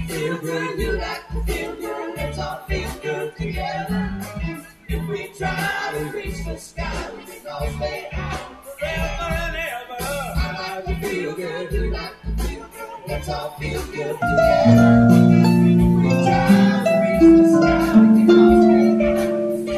feel good, you like to feel good, let's all feel good together. If we try to reach the sky, we can all stay out forever and ever. I like to feel good, you like to feel good, let's all feel good together. If we try to reach the sky, we can all stay out.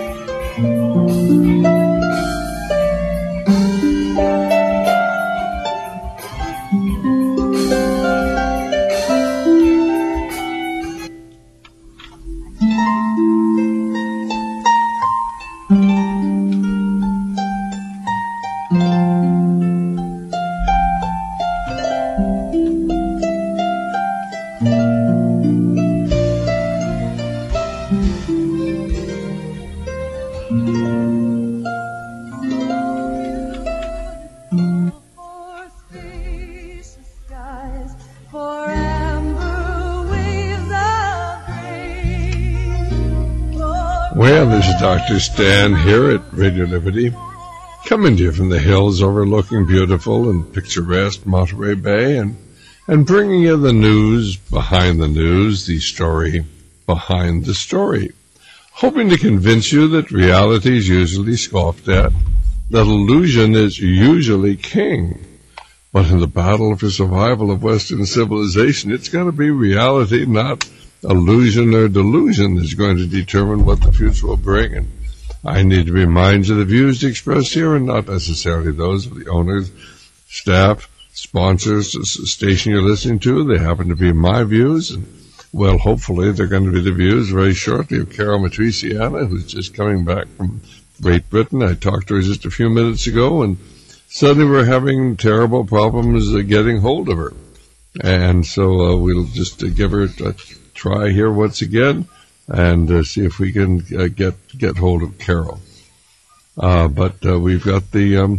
Well, this is Dr. Stan here at Radio Liberty, coming to you from the hills overlooking beautiful and picturesque Monterey Bay, and bringing you the news behind the news, the story behind the story, hoping to convince you that reality is usually scoffed at, that illusion is usually king. But in the battle for survival of Western civilization, it's got to be reality, not illusion or delusion, is going to determine what the future will bring. And I need to remind you the views expressed here are not necessarily those of the owners, staff, sponsors, the station you're listening to. They happen to be my views, and well, hopefully they're going to be the views very shortly of Carol Matriciana, who's just coming back from Great Britain. I talked to her just a few minutes ago, and suddenly we're having terrible problems getting hold of her. And so we'll just give her a try here once again and see if we can get hold of Carol. But we've got the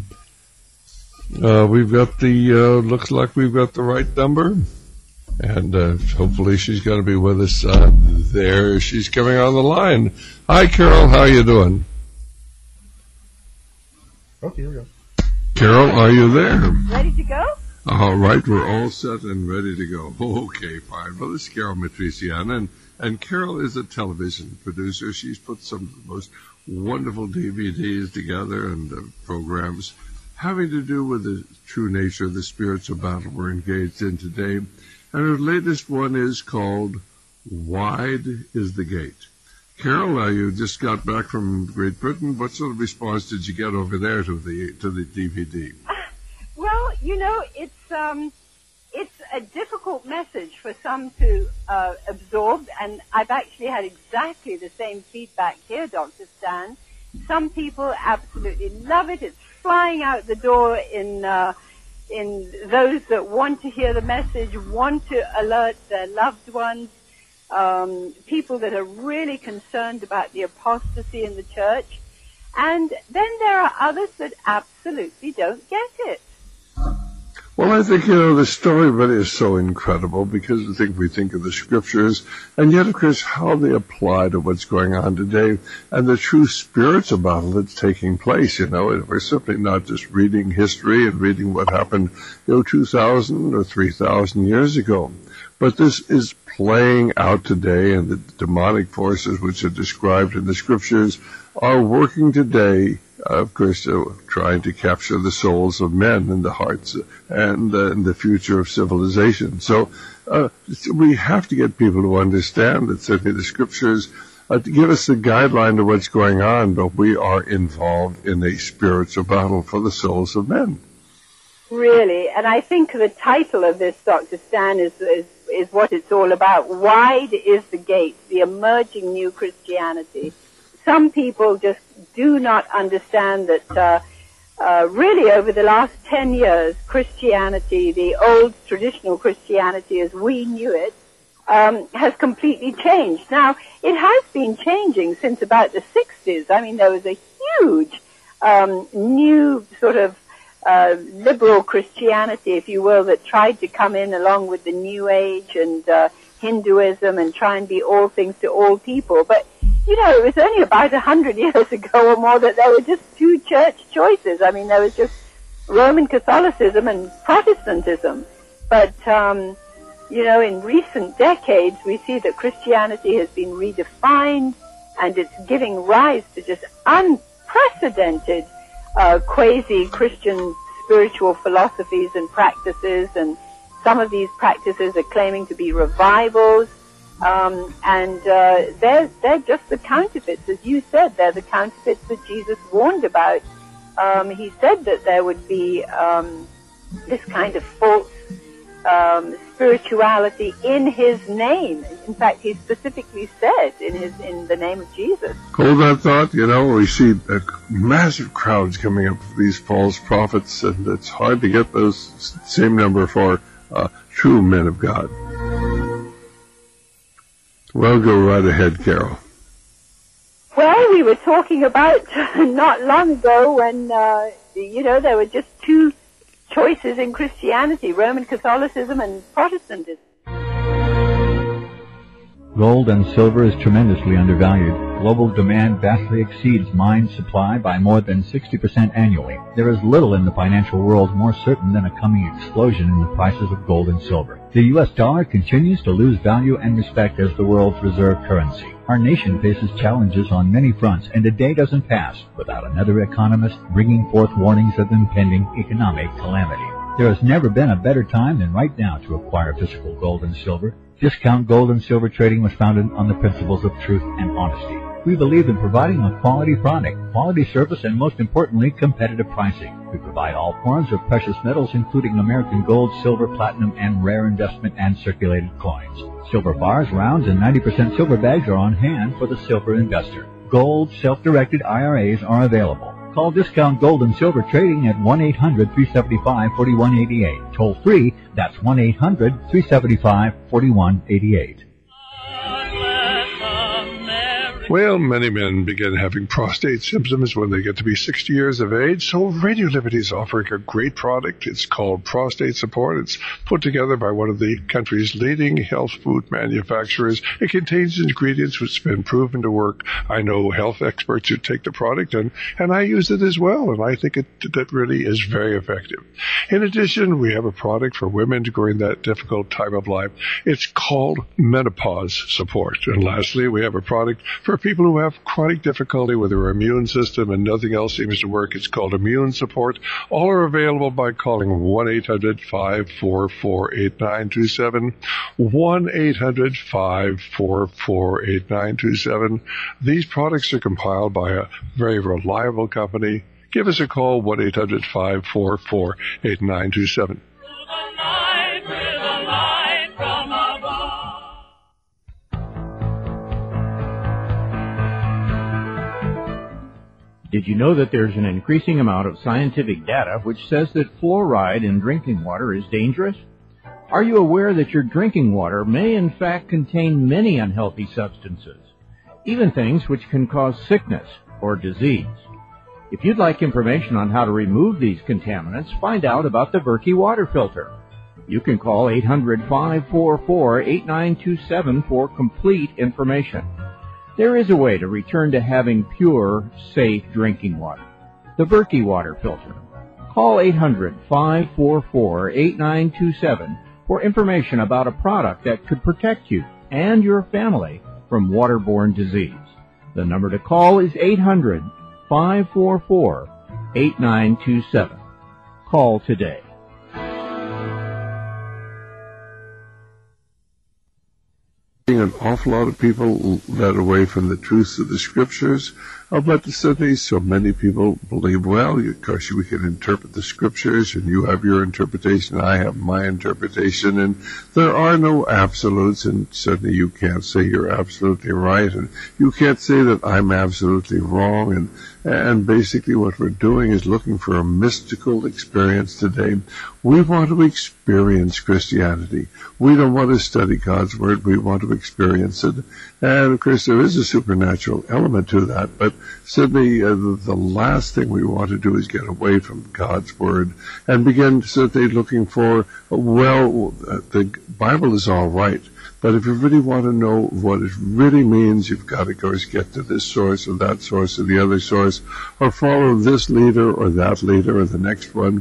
looks like we've got the right number, and hopefully she's going to be with us. There she's coming on the line. Hi, Carol. How are you doing? Okay, here we go. Carol, are you there? Ready to go? All right, we're all set and ready to go. Okay, fine. Well, this is Carol Matriciana, and Carol is a television producer. She's put some of the most wonderful DVDs together and programs having to do with the true nature of the spiritual battle we're engaged in today. And her latest one is called Wide is the Gate. Carol, you just got back from Great Britain. What sort of response did you get over there to the DVD? Well, you know, it's a difficult message for some to absorb, and I've actually had exactly the same feedback here, Dr. Stan. Some people absolutely love it. It's flying out the door in those that want to hear the message, want to alert their loved ones, people that are really concerned about the apostasy in the church. And then there are others that absolutely don't get it. Well, I think, the story really is so incredible because we think of the scriptures, and yet, of course, how they apply to what's going on today and the true spiritual battle that's taking place. We're simply not just reading history and reading what happened, 2,000 or 3,000 years ago. But this is playing out today, and the demonic forces which are described in the scriptures are working today, of course, trying to capture the souls of men and the hearts and the future of civilization. So we have to get people to understand that certainly the scriptures give us the guideline to what's going on, but we are involved in a spiritual battle for the souls of men. Really, and I think the title of this, Dr. Stan, is what it's all about. Wide is the gate, the emerging new Christianity. Some people just do not understand that really over the last 10 years, Christianity, the old traditional Christianity as we knew it, has completely changed. Now, it has been changing since about the 60s. I mean, there was a huge new sort of liberal Christianity, if you will, that tried to come in along with the New Age and Hinduism and try and be all things to all people. But, it was only about 100 years ago or more that there were just two church choices. I mean, there was just Roman Catholicism and Protestantism. But, in recent decades, we see that Christianity has been redefined, and it's giving rise to just unprecedented quasi-Christian spiritual philosophies and practices, and some of these practices are claiming to be revivals, and they're just the counterfeits, as you said. They're the counterfeits that Jesus warned about. He said that there would be this kind of false spirituality in his name. In fact, he specifically said in the name of Jesus. Hold that thought. We see massive crowds coming up for these false prophets, and it's hard to get those same number for true men of God. Well, go right ahead, Carol. Well, we were talking about not long ago when, there were just two choices in Christianity, Roman Catholicism and Protestantism. Gold and silver is tremendously undervalued. Global demand vastly exceeds mine supply by more than 60% annually. There is little in the financial world more certain than a coming explosion in the prices of gold and silver. The U.S. dollar continues to lose value and respect as the world's reserve currency. Our nation faces challenges on many fronts, and a day doesn't pass without another economist bringing forth warnings of impending economic calamity. There has never been a better time than right now to acquire physical gold and silver. Discount Gold and Silver Trading was founded on the principles of truth and honesty. We believe in providing a quality product, quality service, and most importantly, competitive pricing. We provide all forms of precious metals, including American gold, silver, platinum, and rare investment and circulated coins. Silver bars, rounds, and 90% silver bags are on hand for the silver investor. Gold, self-directed IRAs are available. Call Discount Gold and Silver Trading at 1-800-375-4188. Toll free, that's 1-800-375-4188. Well, many men begin having prostate symptoms when they get to be 60 years of age, so Radio Liberty is offering a great product. It's called Prostate Support. It's put together by one of the country's leading health food manufacturers. It contains ingredients which have been proven to work. I know health experts who take the product, and I use it as well, and I think that really is very effective. In addition, we have a product for women during that difficult time of life. It's called Menopause Support. And lastly, we have a product for people who have chronic difficulty with their immune system and nothing else seems to work. It's called Immune Support. All are available by calling 1-800-544-8927, 1-800-544-8927. These products are compiled by a very reliable company. Give us a call, 1-800-544-8927. Did you know that there's an increasing amount of scientific data which says that fluoride in drinking water is dangerous? Are you aware that your drinking water may in fact contain many unhealthy substances, even things which can cause sickness or disease? If you'd like information on how to remove these contaminants, find out about the Berkey water filter. You can call 800-544-8927 for complete information. There is a way to return to having pure, safe drinking water. The Berkey water filter. Call 800-544-8927 for information about a product that could protect you and your family from waterborne disease. The number to call is 800-544-8927. Call today. An awful lot of people led away from the truths of the scriptures, but certainly so many people believe, well, of course we can interpret the scriptures, and you have your interpretation, I have my interpretation, and there are no absolutes, and certainly you can't say you're absolutely right, and you can't say that I'm absolutely wrong, and basically what we're doing is looking for a mystical experience today. We want to experience Christianity. We don't want to study God's Word. We want to experience it. And, of course, there is a supernatural element to that. But certainly the last thing we want to do is get away from God's Word and begin certainly looking for, the Bible is all right. But if you really want to know what it really means, you've got to, of course, get to this source or that source or the other source, or follow this leader or that leader or the next one.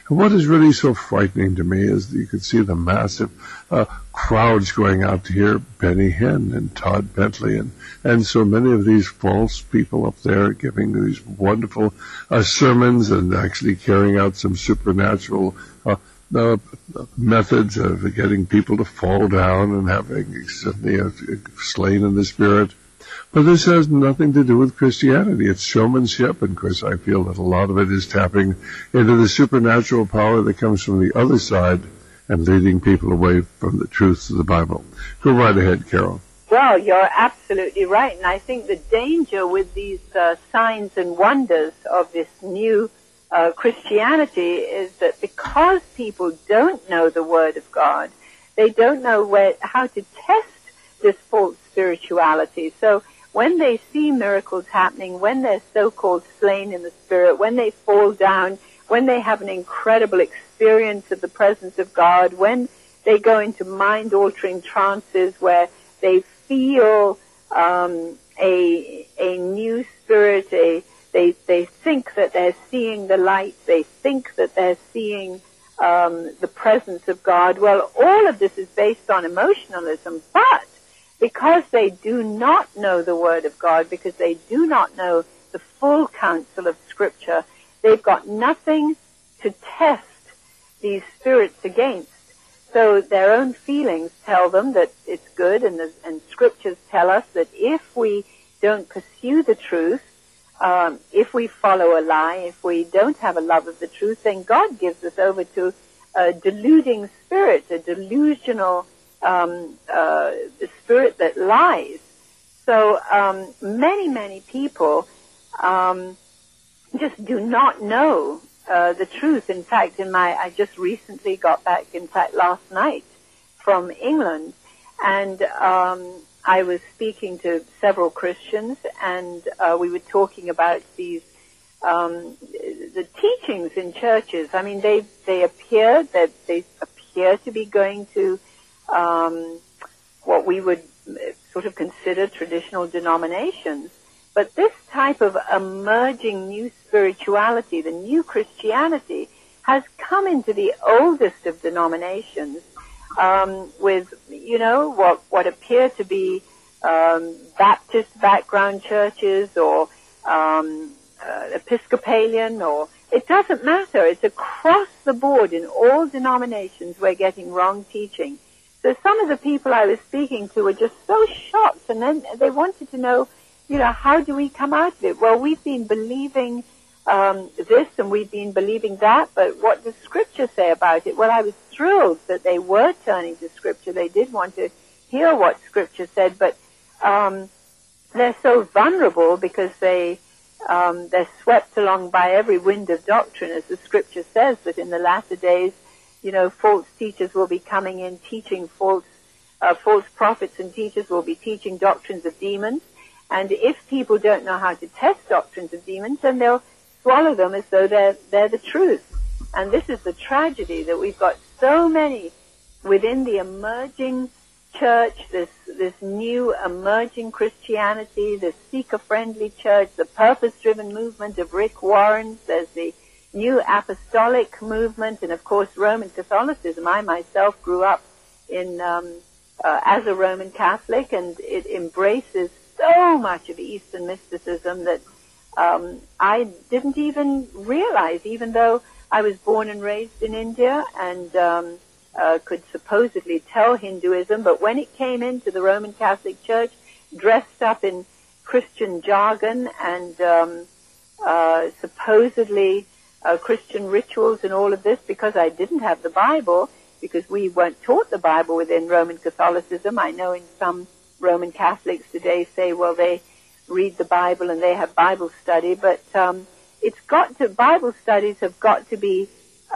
And what is really so frightening to me is that you can see the massive crowds going out to hear Benny Hinn and Todd Bentley and so many of these false people up there giving these wonderful sermons and actually carrying out some supernatural methods of getting people to fall down and having suddenly slain in the spirit. But this has nothing to do with Christianity. It's showmanship, and of course I feel that a lot of it is tapping into the supernatural power that comes from the other side and leading people away from the truths of the Bible. Go right ahead, Carol. Well, you're absolutely right, and I think the danger with these signs and wonders of this new Christianity is that because people don't know the Word of God, they don't know how to test this false spirituality. So when they see miracles happening, when they're so-called slain in the Spirit, when they fall down, when they have an incredible experience of the presence of God, when they go into mind-altering trances where they feel a new spirit, they think that they're seeing the light, they think that they're seeing the presence of God. Well, all of this is based on emotionalism, but because they do not know the Word of God, because they do not know the full counsel of Scripture, they've got nothing to test these spirits against. So their own feelings tell them that it's good, and Scriptures tell us that if we don't pursue the truth, if we follow a lie, if we don't have a love of the truth, then God gives us over to a deluding spirit, a delusional spirit that lies. So many people just do not know the truth. In fact, I just recently got back, in fact, last night from England, and I was speaking to several Christians, and we were talking about these the teachings in churches. I mean, they appear to be going to what we would sort of consider traditional denominations. But this type of emerging new spirituality, the new Christianity, has come into the oldest of denominations, with, what appear to be Baptist background churches or Episcopalian, or it doesn't matter. It's across the board in all denominations we're getting wrong teaching. So some of the people I was speaking to were just so shocked, and then they wanted to know, how do we come out of it? Well, we've been believing this and we've been believing that, but what does Scripture say about it? Well, I was thrilled that they were turning to Scripture. They did want to hear what Scripture said, but they're so vulnerable because they're swept along by every wind of doctrine, as the Scripture says that in the latter days, false teachers will be coming in teaching false prophets and teachers will be teaching doctrines of demons. And if people don't know how to test doctrines of demons, then they'll swallow them as though they're the truth. And this is the tragedy, that we've got so many within the emerging church, this new emerging Christianity, the seeker-friendly church, the purpose-driven movement of Rick Warren. There's the new apostolic movement, and of course Roman Catholicism. I myself grew up in as a Roman Catholic, and it embraces so much of Eastern mysticism that I didn't even realize, even though I was born and raised in India and could supposedly tell Hinduism, but when it came into the Roman Catholic Church, dressed up in Christian jargon and supposedly Christian rituals and all of this, because I didn't have the Bible, because we weren't taught the Bible within Roman Catholicism. I know in some Roman Catholics today say, well, they read the Bible and they have Bible study, but Bible studies have got to be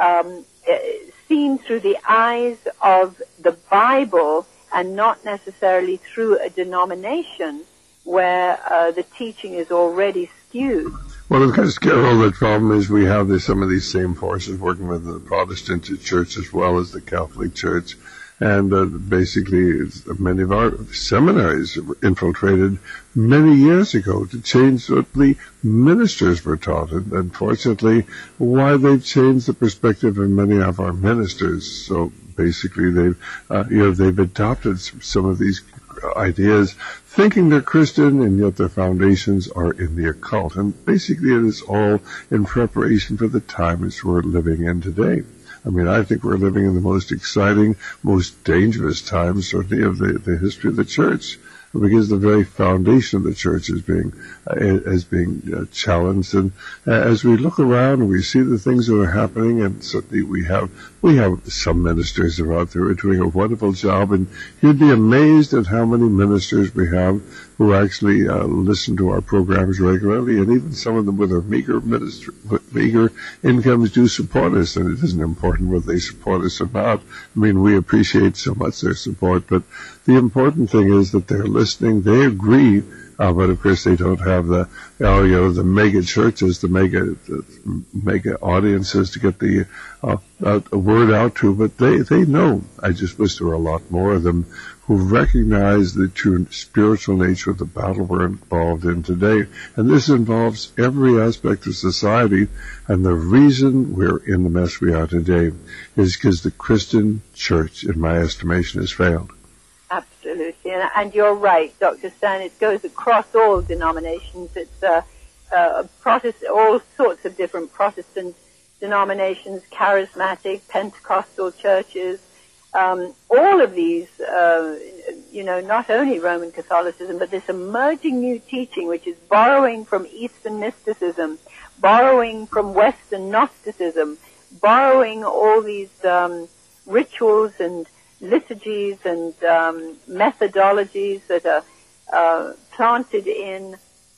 seen through the eyes of the Bible and not necessarily through a denomination where the teaching is already skewed. Well, of course, Carol, the problem is we have some of these same forces working with the Protestant church as well as the Catholic Church. And basically, many of our seminaries were infiltrated many years ago to change what the ministers were taught. And unfortunately, why they've changed the perspective of many of our ministers. So basically, they've adopted some of these ideas, thinking they're Christian, and yet their foundations are in the occult. And basically, it is all in preparation for the times we're living in today. I mean, I think we're living in the most exciting, most dangerous times, certainly, of the history of the church, because the very foundation of the church is being challenged. And as we look around and we see the things that are happening, and certainly we have some ministers that are out there who are doing a wonderful job, and you'd be amazed at how many ministers we have who actually listen to our programs regularly, and even some of them with their meager incomes do support us. And it isn't important whether they support us or not. I mean, we appreciate so much their support, but the important thing is that they're listening, they agree, but of course they don't have the mega churches, the mega audiences to get the word out to, but they know. I just wish there were a lot more of them who recognize the true spiritual nature of the battle we're involved in today. And this involves every aspect of society, and the reason we're in the mess we are today is because the Christian church, in my estimation, has failed. Absolutely, and you're right, Dr. Stan. It goes across all denominations. It's all sorts of different Protestant denominations, charismatic, Pentecostal churches, all of these, not only Roman Catholicism, but this emerging new teaching, which is borrowing from Eastern mysticism, borrowing from Western Gnosticism, borrowing all these rituals and liturgies and methodologies that are planted in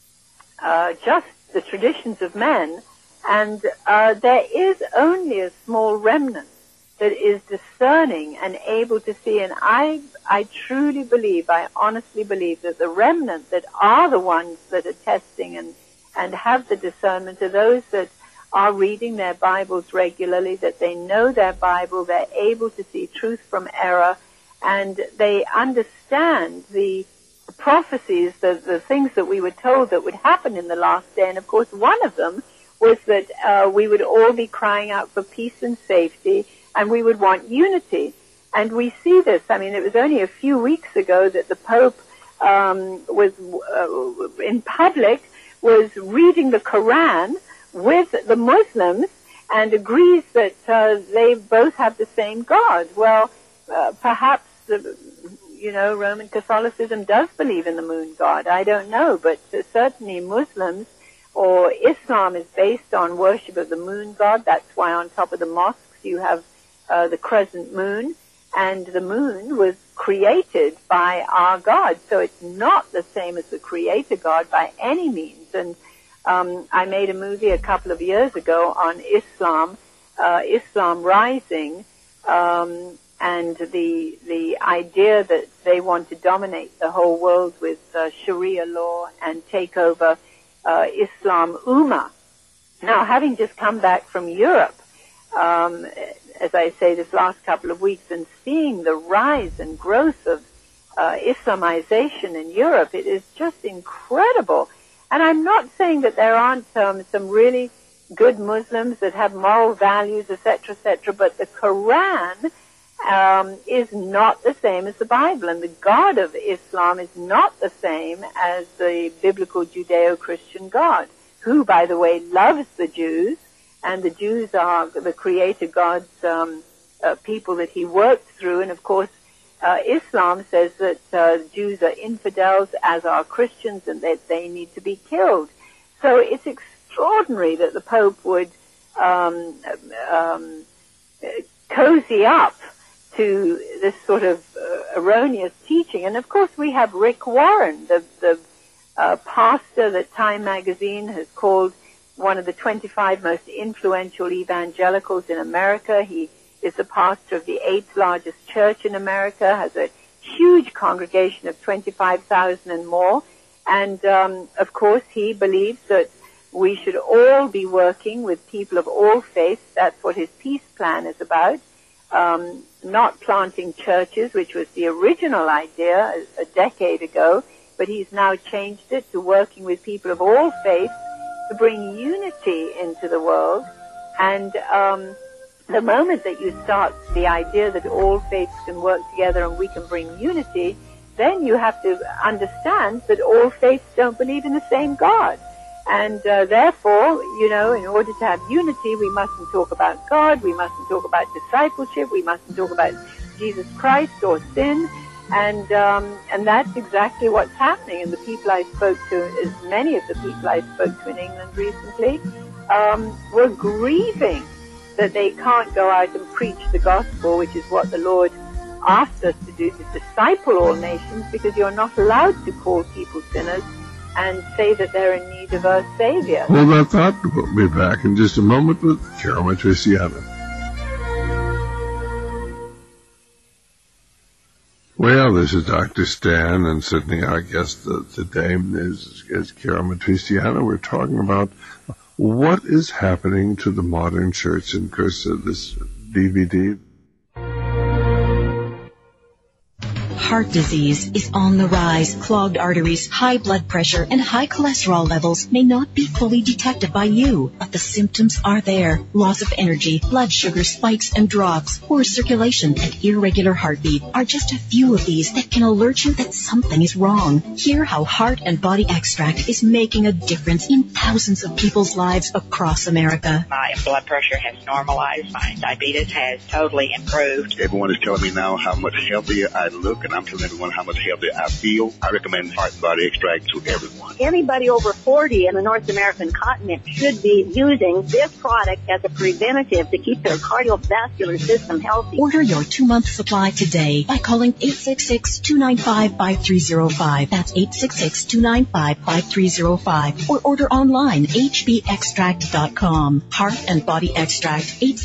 just the traditions of men, and there is only a small remnant that is discerning and able to see. And I truly believe, I honestly believe that the remnant that are the ones that are testing and have the discernment are those that are reading their Bibles regularly, that they know their Bible, they're able to see truth from error, and they understand the prophecies, the things that we were told that would happen in the last day. And of course, one of them was that we would all be crying out for peace and safety, and we would want unity. And we see this. I mean, it was only a few weeks ago that the Pope was in public, was reading the Quran with the Muslims and agrees that they both have the same God. Well, perhaps, Roman Catholicism does believe in the moon god. I don't know, but certainly Muslims or Islam is based on worship of the moon god. That's why on top of the mosques you have the crescent moon, and the moon was created by our God. So it's not the same as the creator God by any means. And I made a movie a couple of years ago on Islam rising, and the idea that they want to dominate the whole world with Sharia law and take over Islam Ummah. Now, having just come back from Europe, as I say, this last couple of weeks, and seeing the rise and growth of Islamization in Europe, it is just incredible. And I'm not saying that there aren't some really good Muslims that have moral values, etc., but the Quran is not the same as the Bible, and the God of Islam is not the same as the biblical Judeo-Christian God, who, by the way, loves the Jews, and the Jews are the creator God's people that he works through. And of course, Islam says that Jews are infidels, as are Christians, and that they need to be killed. So it's extraordinary that the Pope would cozy up to this sort of erroneous teaching. And of course, we have Rick Warren, the pastor that Time magazine has called one of the 25 most influential evangelicals in America. He is the pastor of the 8th largest church in America, has a huge congregation of 25,000 and more. And, of course, he believes that we should all be working with people of all faiths. That's what his peace plan is about. not planting churches, which was the original idea a decade ago, but he's now changed it to working with people of all faiths to bring unity into the world. And the moment that you start the idea that all faiths can work together and we can bring unity, then you have to understand that all faiths don't believe in the same God. And therefore, in order to have unity, we mustn't talk about God, we mustn't talk about discipleship, we mustn't talk about Jesus Christ or sin. And that's exactly what's happening. And the people I spoke to, as many of the people I spoke to in England recently, were grieving that they can't go out and preach the gospel, which is what the Lord asked us to do, to disciple all nations, because you're not allowed to call people sinners and say that they're in need of a Savior. Hold that thought. We'll be back in just a moment with Carol Matriciana. Well, this is Dr. Stan, and Sydney, our guest today is Carol Matriciana. We're talking about what is happening to the modern church. And of course, this DVD. Heart disease is on the rise. Clogged arteries, high blood pressure, and high cholesterol levels may not be fully detected by you, but the symptoms are there. Loss of energy, blood sugar spikes and drops, poor circulation, and irregular heartbeat are just a few of these that can alert you that something is wrong. Hear how Heart and Body Extract is making a difference in thousands of people's lives across America. My blood pressure has normalized. My diabetes has totally improved. Everyone is telling me now how much healthier I look, and I'm telling everyone how much healthier I feel. I recommend Heart and Body Extract to everyone. Anybody over 40 in the North American continent should be using this product as a preventative to keep their cardiovascular system healthy. Order your 2-month supply today by calling 866-295-5305. That's 866-295-5305. Or order online, hbextract.com. Heart and Body Extract,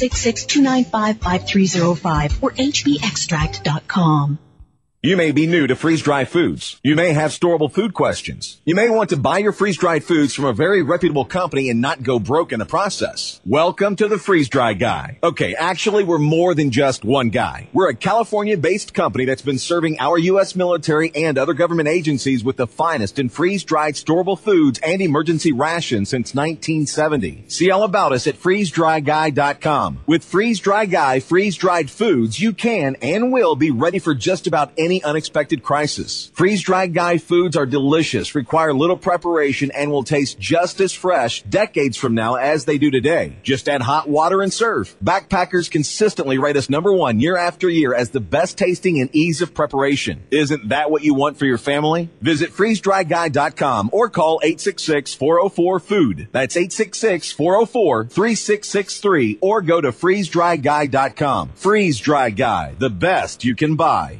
866-295-5305 or hbextract.com. You may be new to freeze-dried foods. You may have storable food questions. You may want to buy your freeze-dried foods from a very reputable company and not go broke in the process. Welcome to the Freeze-Dry Guy. Okay, actually, we're more than just one guy. We're a California-based company that's been serving our U.S. military and other government agencies with the finest in freeze-dried storable foods and emergency rations since 1970. See all about us at freezedryguy.com. With Freeze-Dry Guy freeze-dried foods, you can and will be ready for just about any unexpected crisis. Freeze-Dried Guy foods are delicious, require little preparation, and will taste just as fresh decades from now as they do today. Just add hot water and serve. Backpackers consistently rate us #1 year after year as the best tasting and ease of preparation. Isn't that what you want for your family? Visit freezedryguy.com or call 866-404-FOOD. That's 866-404-3663 or go to freezedryguy.com. Freeze Dry Guy, the best you can buy.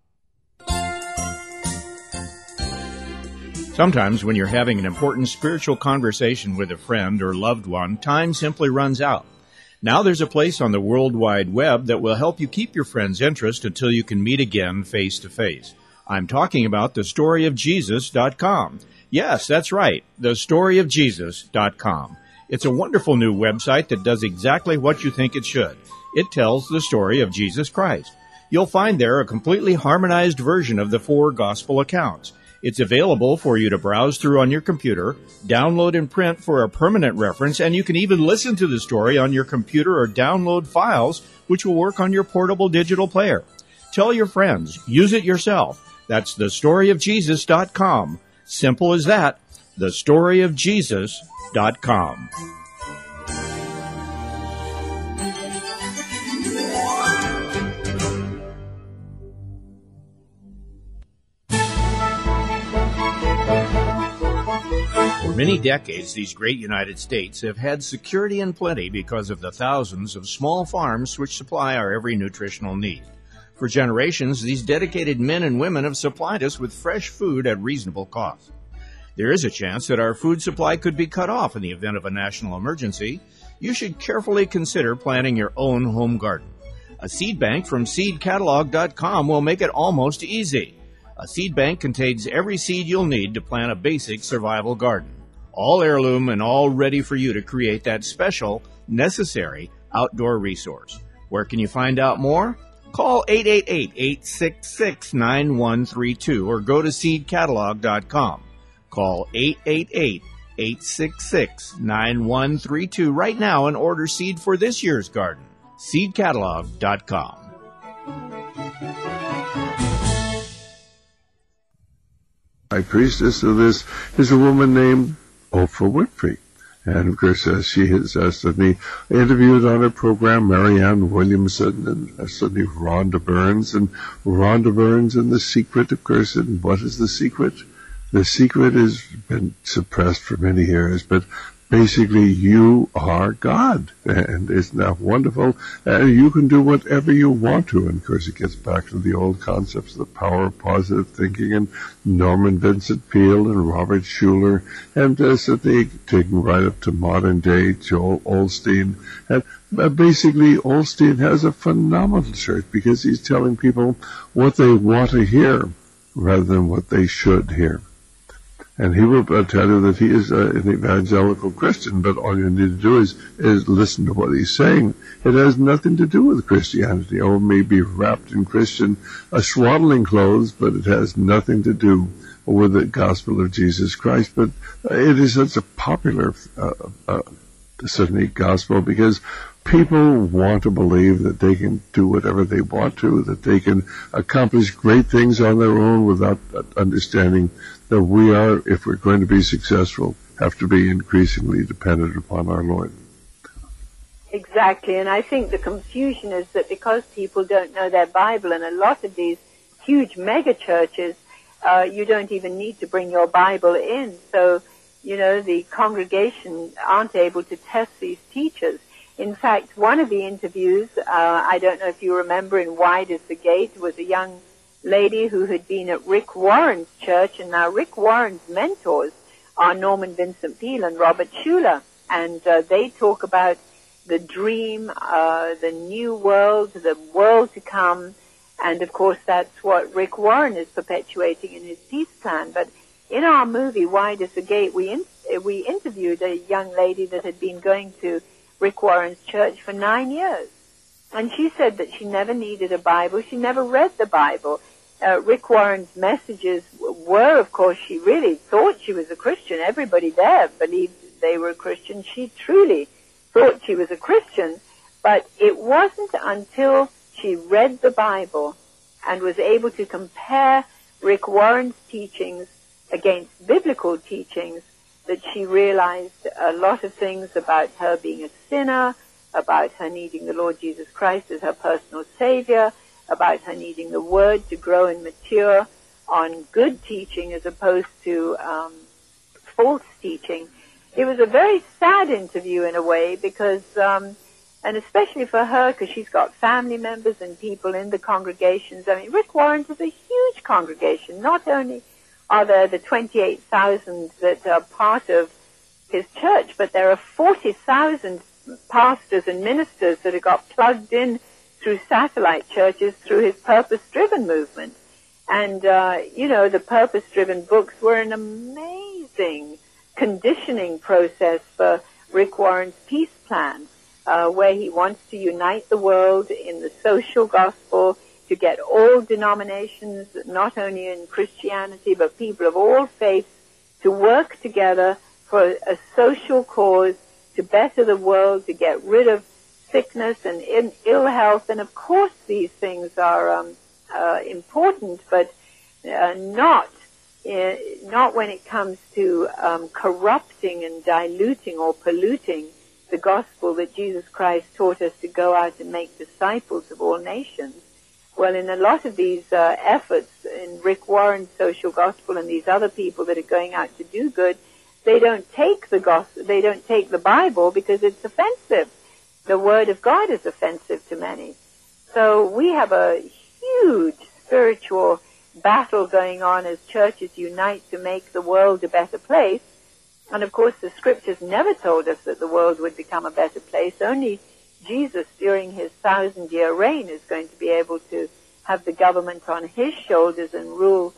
Sometimes when you're having an important spiritual conversation with a friend or loved one, time simply runs out. Now there's a place on the World Wide Web that will help you keep your friend's interest until you can meet again face to face. I'm talking about thestoryofjesus.com. Yes, that's right, thestoryofjesus.com. It's a wonderful new website that does exactly what you think it should. It tells the story of Jesus Christ. You'll find there a completely harmonized version of the 4 gospel accounts. It's available for you to browse through on your computer, download and print for a permanent reference, and you can even listen to the story on your computer or download files, which will work on your portable digital player. Tell your friends. Use it yourself. That's thestoryofjesus.com. Simple as that. thestoryofjesus.com. For many decades, these great United States have had security and plenty because of the thousands of small farms which supply our every nutritional need. For generations, these dedicated men and women have supplied us with fresh food at reasonable cost. There is a chance that our food supply could be cut off in the event of a national emergency. You should carefully consider planting your own home garden. A seed bank from seedcatalog.com will make it almost easy. A seed bank contains every seed you'll need to plant a basic survival garden. All heirloom and all ready for you to create that special, necessary outdoor resource. Where can you find out more? Call 888-866-9132 or go to seedcatalog.com. Call 888-866-9132 right now and order seed for this year's garden. seedcatalog.com. High priestess of this is a woman named Oprah Winfrey. And, of course, she has suddenly interviewed on her program Marianne Williamson and suddenly Rhonda Burns. And Rhonda Burns and The Secret, of course. And what is The Secret? The Secret has been suppressed for many years, but basically you are God. And isn't that wonderful? And you can do whatever you want to. And, of course, it gets back to the old concepts of the power of positive thinking and Norman Vincent Peale and Robert Schuller, and suddenly taking right up to modern day Joel Osteen. And basically Osteen has a phenomenal church because he's telling people what they want to hear rather than what they should hear. And he will tell you that he is an evangelical Christian, but all you need to do is listen to what he's saying. It has nothing to do with Christianity. Or may be wrapped in Christian swaddling clothes, but it has nothing to do with the gospel of Jesus Christ. But it is such a popular certainly gospel because people want to believe that they can do whatever they want to, that they can accomplish great things on their own without understanding that we are, if we're going to be successful, have to be increasingly dependent upon our Lord. Exactly, and I think the confusion is that because people don't know their Bible, and a lot of these huge mega churches, you don't even need to bring your Bible in. So, the congregation aren't able to test these teachers. In fact, one of the interviews, I don't know if you remember, in Wide is the Gate, was a young lady who had been at Rick Warren's church, and now Rick Warren's mentors are Norman Vincent Peale and Robert Schuller, and they talk about the dream, the new world, the world to come, and of course that's what Rick Warren is perpetuating in his peace plan. But in our movie Wide is the Gate, we interviewed a young lady that had been going to Rick Warren's church for 9 years, and she said that she never needed a Bible, she never read the Bible. Rick Warren's messages were, of course, she really thought she was a Christian. Everybody there believed they were a Christian. She truly thought she was a Christian, but it wasn't until she read the Bible and was able to compare Rick Warren's teachings against biblical teachings that she realized a lot of things about her being a sinner, about her needing the Lord Jesus Christ as her personal Savior, about her needing the Word to grow and mature on good teaching as opposed to false teaching. It was a very sad interview in a way because, and especially for her, because she's got family members and people in the congregations. I mean, Rick Warren's is a huge congregation. Not only are there the 28,000 that are part of his church, but there are 40,000 pastors and ministers that have got plugged in through satellite churches through his purpose-driven movement. And, the purpose-driven books were an amazing conditioning process for Rick Warren's peace plan, where he wants to unite the world in the social gospel, to get all denominations, not only in Christianity, but people of all faiths, to work together for a social cause, to better the world, to get rid of sickness and ill health. And of course these things are important, but not when it comes to corrupting and diluting or polluting the gospel that Jesus Christ taught us to go out and make disciples of all nations. Well, in a lot of these efforts in Rick Warren's social gospel and these other people that are going out to do good, they don't take the gospel, they don't take the Bible because it's offensive. The Word of God is offensive to many. So we have a huge spiritual battle going on as churches unite to make the world a better place. And of course the Scriptures never told us that the world would become a better place. Only Jesus, during his 1,000-year reign, is going to be able to have the government on his shoulders and rule,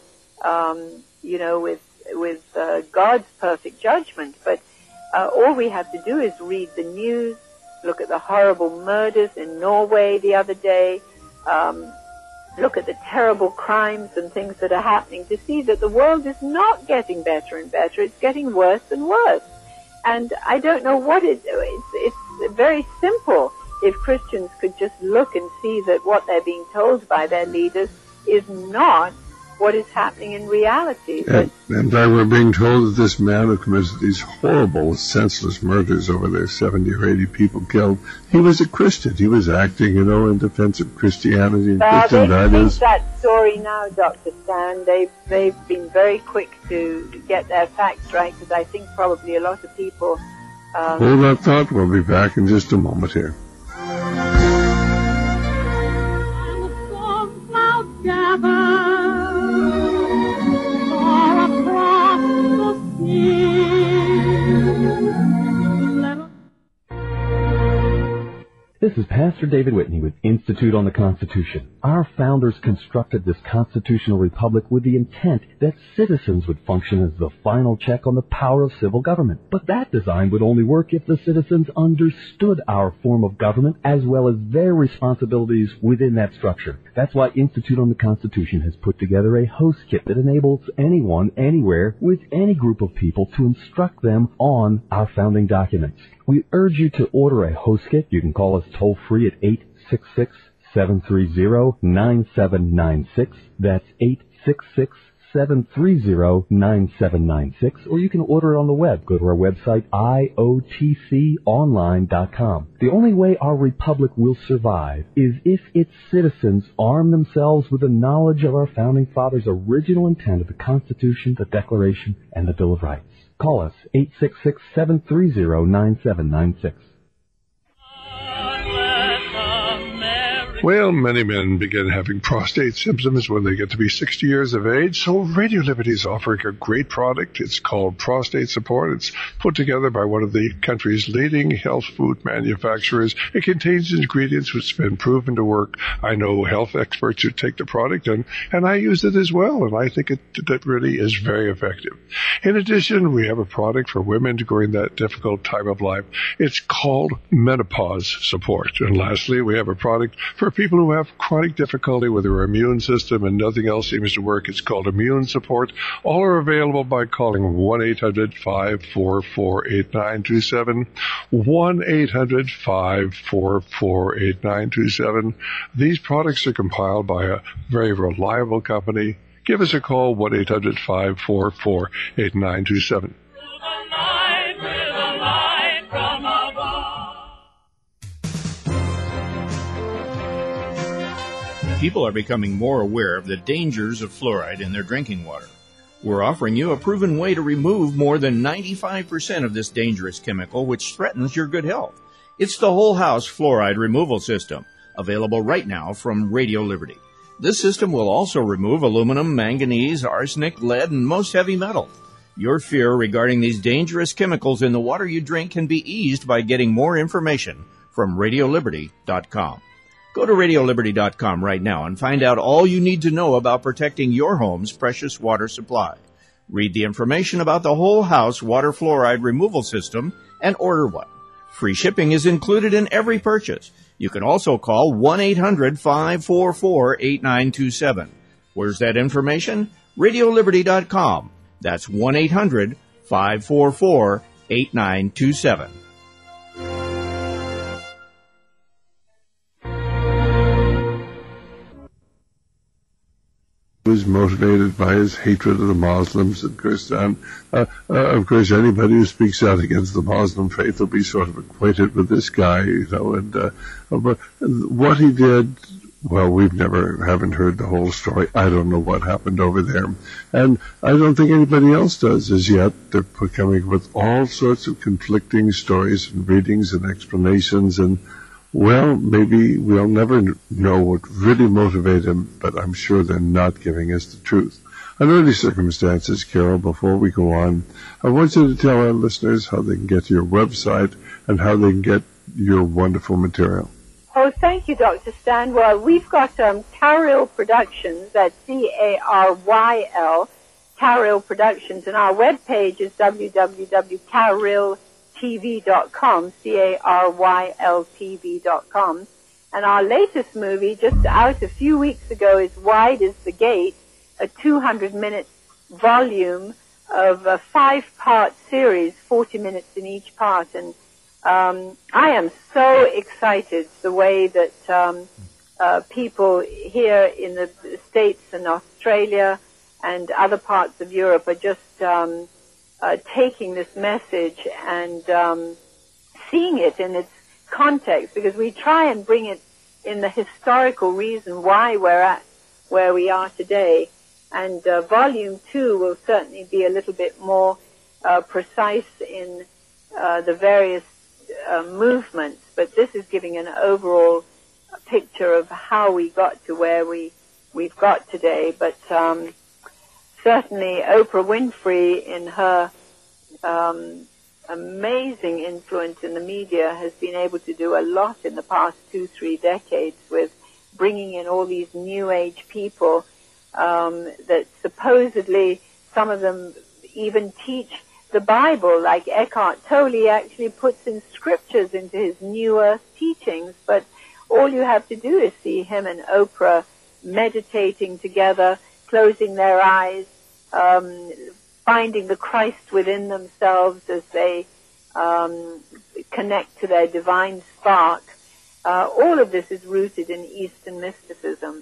with God's perfect judgment. But all we have to do is read the news, look at the horrible murders in Norway the other day, look at the terrible crimes and things that are happening, to see that the world is not getting better and better. It's getting worse and worse. And I don't know what it's very simple. If Christians could just look and see that what they're being told by their leaders is not what is happening in reality. And we're being told that this man who committed these horrible, senseless murders, over there 70 or 80 people killed, he was a Christian. He was acting, in defense of Christianity and Christian values. That story now, Dr. Stan. They've been very quick to get their facts right, because I think probably a lot of people... Hold that thought. We'll be back in just a moment here. This is Pastor David Whitney with Institute on the Constitution. Our founders constructed this constitutional republic with the intent that citizens would function as the final check on the power of civil government. But that design would only work if the citizens understood our form of government as well as their responsibilities within that structure. That's why Institute on the Constitution has put together a host kit that enables anyone, anywhere, with any group of people to instruct them on our founding documents. We urge you to order a host kit. You can call us toll-free at 866-730-9796. That's 866-730-9796. Or you can order it on the web. Go to our website, iotconline.com. The only way our republic will survive is if its citizens arm themselves with the knowledge of our founding fathers' original intent of the Constitution, the Declaration, and the Bill of Rights. Call us, 866-730-9796. Well, many men begin having prostate symptoms when they get to be 60 years of age, so Radio Liberty is offering a great product. It's called Prostate Support. It's put together by one of the country's leading health food manufacturers. It contains ingredients which have been proven to work. I know health experts who take the product, and I use it as well, and I think it really is very effective. In addition, we have a product for women during that difficult time of life. It's called Menopause Support. And lastly, we have a product for people who have chronic difficulty with their immune system and nothing else seems to work. It's called Immune Support. All are available by calling 1-800-544-8927, 1-800-544-8927. These products are compiled by a very reliable company. Give us a call, 1-800-544-8927. People are becoming more aware of the dangers of fluoride in their drinking water. We're offering you a proven way to remove more than 95% of this dangerous chemical which threatens your good health. It's the Whole House Fluoride Removal System, available right now from Radio Liberty. This system will also remove aluminum, manganese, arsenic, lead, and most heavy metals. Your fear regarding these dangerous chemicals in the water you drink can be eased by getting more information from RadioLiberty.com. Go to RadioLiberty.com right now and find out all you need to know about protecting your home's precious water supply. Read the information about the Whole House Water Fluoride Removal System and order one. Free shipping is included in every purchase. You can also call 1-800-544-8927. Where's that information? RadioLiberty.com. That's 1-800-544-8927. Was motivated by his hatred of the Muslims and Christian. Of course, anybody who speaks out against the Muslim faith will be sort of acquainted with this guy, and but what he did, well, we haven't heard the whole story. I don't know what happened over there, and I don't think anybody else does as yet. They're coming with all sorts of conflicting stories and readings and explanations, and well, maybe we'll never know what really motivated him, but I'm sure they're not giving us the truth. Under any circumstances, Carol, before we go on, I want you to tell our listeners how they can get to your website and how they can get your wonderful material. Oh, thank you, Dr. Stan. Well, we've got Caryl Productions, that's C-A-R-Y-L, Caryl Productions, and our webpage is www.caryl, caryltv.com, caryltv.com. And our latest movie, just out a few weeks ago, is Wide is the Gate, a 200-minute volume of a 5-part series, 40 minutes in each part. And I am so excited the way that people here in the States and Australia and other parts of Europe are just taking this message and seeing it in its context, because we try and bring it in the historical reason why we're at where we are today. And Volume 2 will certainly be a little bit more precise in the various movements, but this is giving an overall picture of how we got to where we've got today. But certainly Oprah Winfrey, in her amazing influence in the media, has been able to do a lot in the past 2-3 decades with bringing in all these new age people that supposedly some of them even teach the Bible, like Eckhart Tolle actually puts in scriptures into his New Earth teachings. But all you have to do is see him and Oprah meditating together, closing their eyes, finding the Christ within themselves as they connect to their divine spark. All of this is rooted in Eastern mysticism.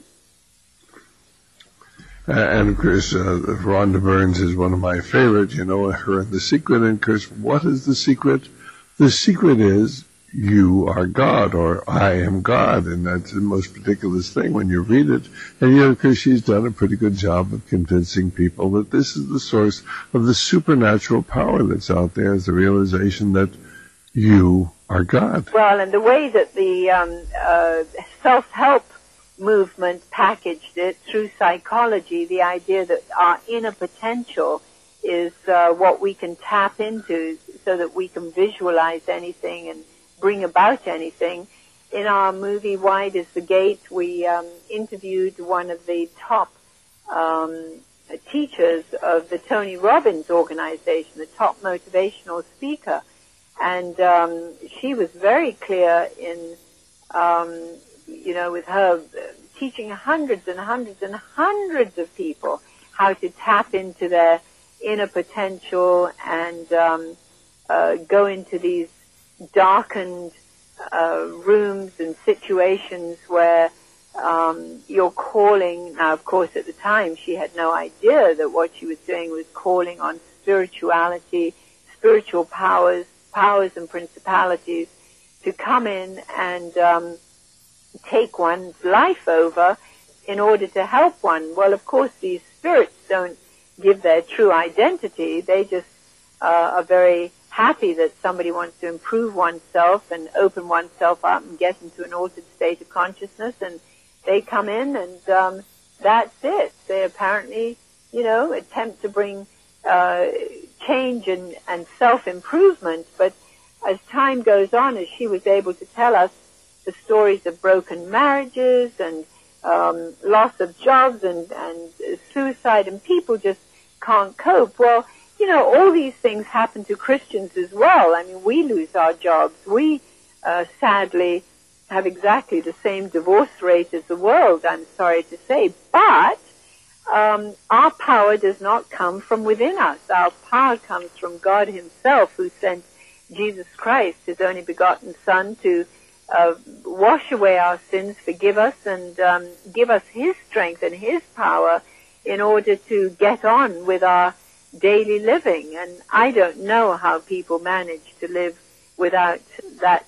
And of course, Rhonda Burns is one of my favorites, you know, her and The Secret. And of course, what is the secret? The secret is you are God, or I am God, and that's the most ridiculous thing when you read it. And yet, of course, she's done a pretty good job of convincing people that this is the source of the supernatural power that's out there, is the realization that you are God. Well, and the way that the self-help movement packaged it through psychology, the idea that our inner potential is what we can tap into so that we can visualize anything and bring about anything. In our movie Wide is the Gate, we interviewed one of the top teachers of the Tony Robbins organization, the top motivational speaker, and she was very clear in with her teaching hundreds and hundreds and hundreds of people how to tap into their inner potential and go into these darkened rooms and situations where you're calling. Now, of course, at the time, she had no idea that what she was doing was calling on spirituality, spiritual powers and principalities to come in and take one's life over in order to help one. Well, of course, these spirits don't give their true identity. They just are very happy that somebody wants to improve oneself and open oneself up and get into an altered state of consciousness, and they come in and that's it. They apparently, attempt to bring change and self-improvement, but as time goes on, as she was able to tell us the stories of broken marriages and loss of jobs and suicide, and people just can't cope. Well, all these things happen to Christians as well. I mean, we lose our jobs. We sadly have exactly the same divorce rate as the world, I'm sorry to say. But our power does not come from within us. Our power comes from God himself, who sent Jesus Christ, his only begotten Son, to wash away our sins, forgive us, and give us his strength and his power in order to get on with our daily living. And I don't know how people manage to live without that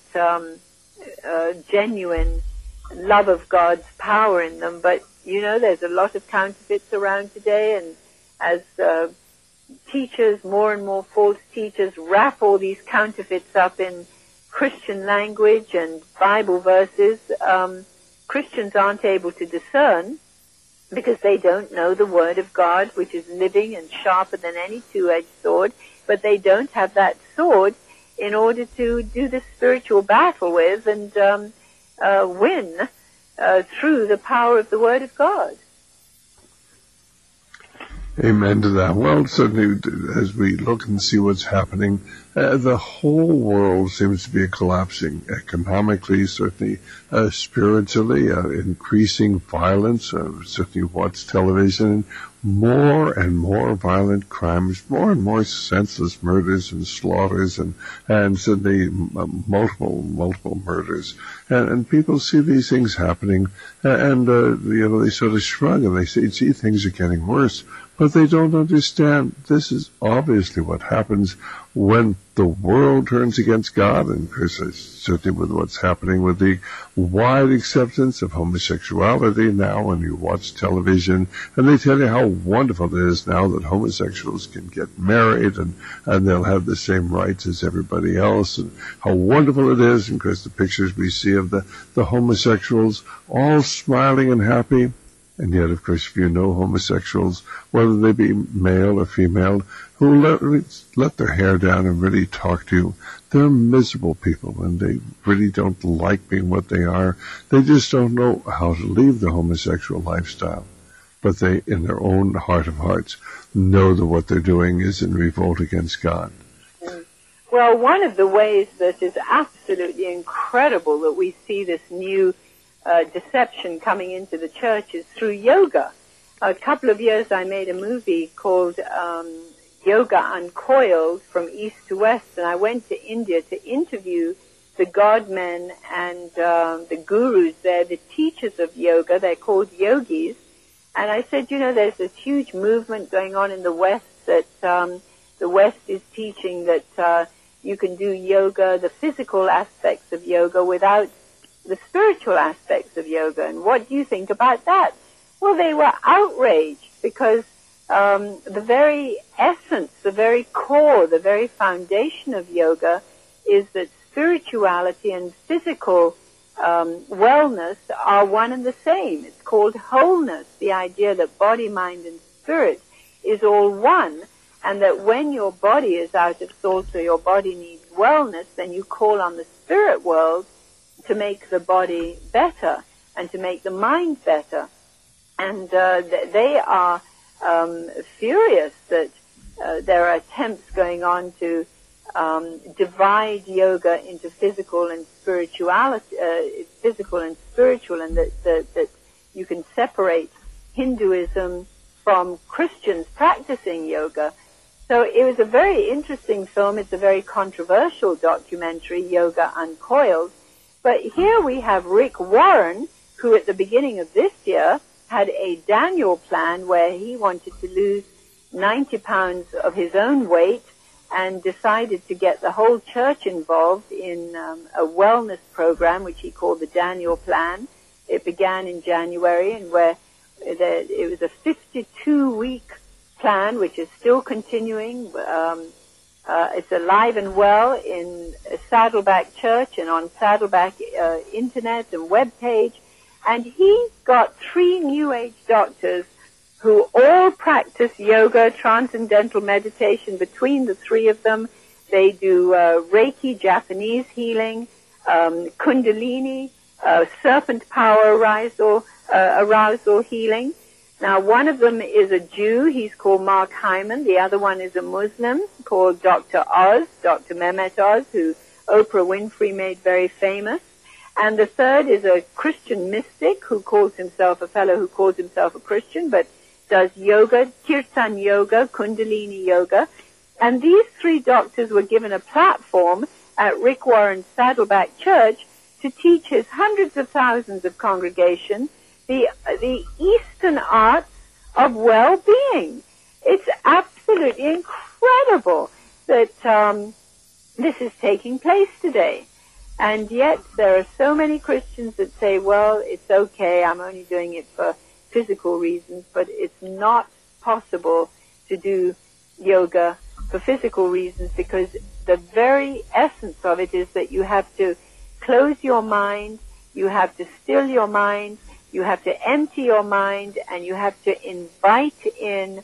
genuine love of God's power in them. But, there's a lot of counterfeits around today, and as teachers, more and more false teachers, wrap all these counterfeits up in Christian language and Bible verses, Christians aren't able to discern because they don't know the Word of God, which is living and sharper than any two-edged sword, but they don't have that sword in order to do the spiritual battle with and win through the power of the Word of God. Amen to that. Well, certainly, as we look and see what's happening, the whole world seems to be collapsing economically, certainly spiritually, increasing violence, certainly watch television, more and more violent crimes, more and more senseless murders and slaughters, and certainly multiple murders. And people see these things happening, and they sort of shrug and they say, gee, things are getting worse. But they don't understand this is obviously what happens when the world turns against God, and of course, certainly with what's happening with the wide acceptance of homosexuality now when you watch television, and they tell you how wonderful it is now that homosexuals can get married and they'll have the same rights as everybody else, and how wonderful it is, and of course the pictures we see of the homosexuals all smiling and happy. And yet, of course, if you know homosexuals, whether they be male or female, who let their hair down and really talk to you, they're miserable people, and they really don't like being what they are. They just don't know how to leave the homosexual lifestyle. But they, in their own heart of hearts, know that what they're doing is in revolt against God. Well, one of the ways that is absolutely incredible that we see this new deception coming into the church is through yoga. A couple of years I made a movie called Yoga Uncoiled, From East to West, and I went to India to interview the godmen and the gurus there, the teachers of yoga. They're called yogis. And I said, there's this huge movement going on in the West that the West is teaching that you can do yoga, the physical aspects of yoga, without the spiritual aspects of yoga. And what do you think about that? Well, they were outraged because the very essence, the very core, the very foundation of yoga is that spirituality and physical wellness are one and the same. It's called wholeness, the idea that body, mind, and spirit is all one, and that when your body is out of sort or your body needs wellness, then you call on the spirit world to make the body better and to make the mind better. And they are furious that there are attempts going on to divide yoga into physical and spirituality, physical and spiritual, and that you can separate Hinduism from Christians practicing yoga. So it was a very interesting film. It's a very controversial documentary, Yoga Uncoiled. But here we have Rick Warren, who at the beginning of this year had a Daniel plan where he wanted to lose 90 pounds of his own weight and decided to get the whole church involved in a wellness program, which he called the Daniel Plan. It began in January, and where it was a 52-week plan, which is still continuing. It's alive and well in Saddleback Church and on Saddleback Internet and web page. And he got 3 New Age doctors who all practice yoga, transcendental meditation. Between the 3 of them, they do Reiki, Japanese healing, Kundalini, serpent power arousal healing. Now, one of them is a Jew. He's called Mark Hyman. The other one is a Muslim called Dr. Oz, Dr. Mehmet Oz, who Oprah Winfrey made very famous. And the third is a Christian mystic who calls himself a fellow who calls himself a Christian, but does yoga, Kirtan yoga, Kundalini yoga. And these 3 doctors were given a platform at Rick Warren's Saddleback Church to teach his hundreds of thousands of congregations the Eastern arts of well-being. It's absolutely incredible that this is taking place today. And yet there are so many Christians that say, well, it's okay, I'm only doing it for physical reasons, but it's not possible to do yoga for physical reasons, because the very essence of it is that you have to close your mind, you have to still your mind, you have to empty your mind, and you have to invite in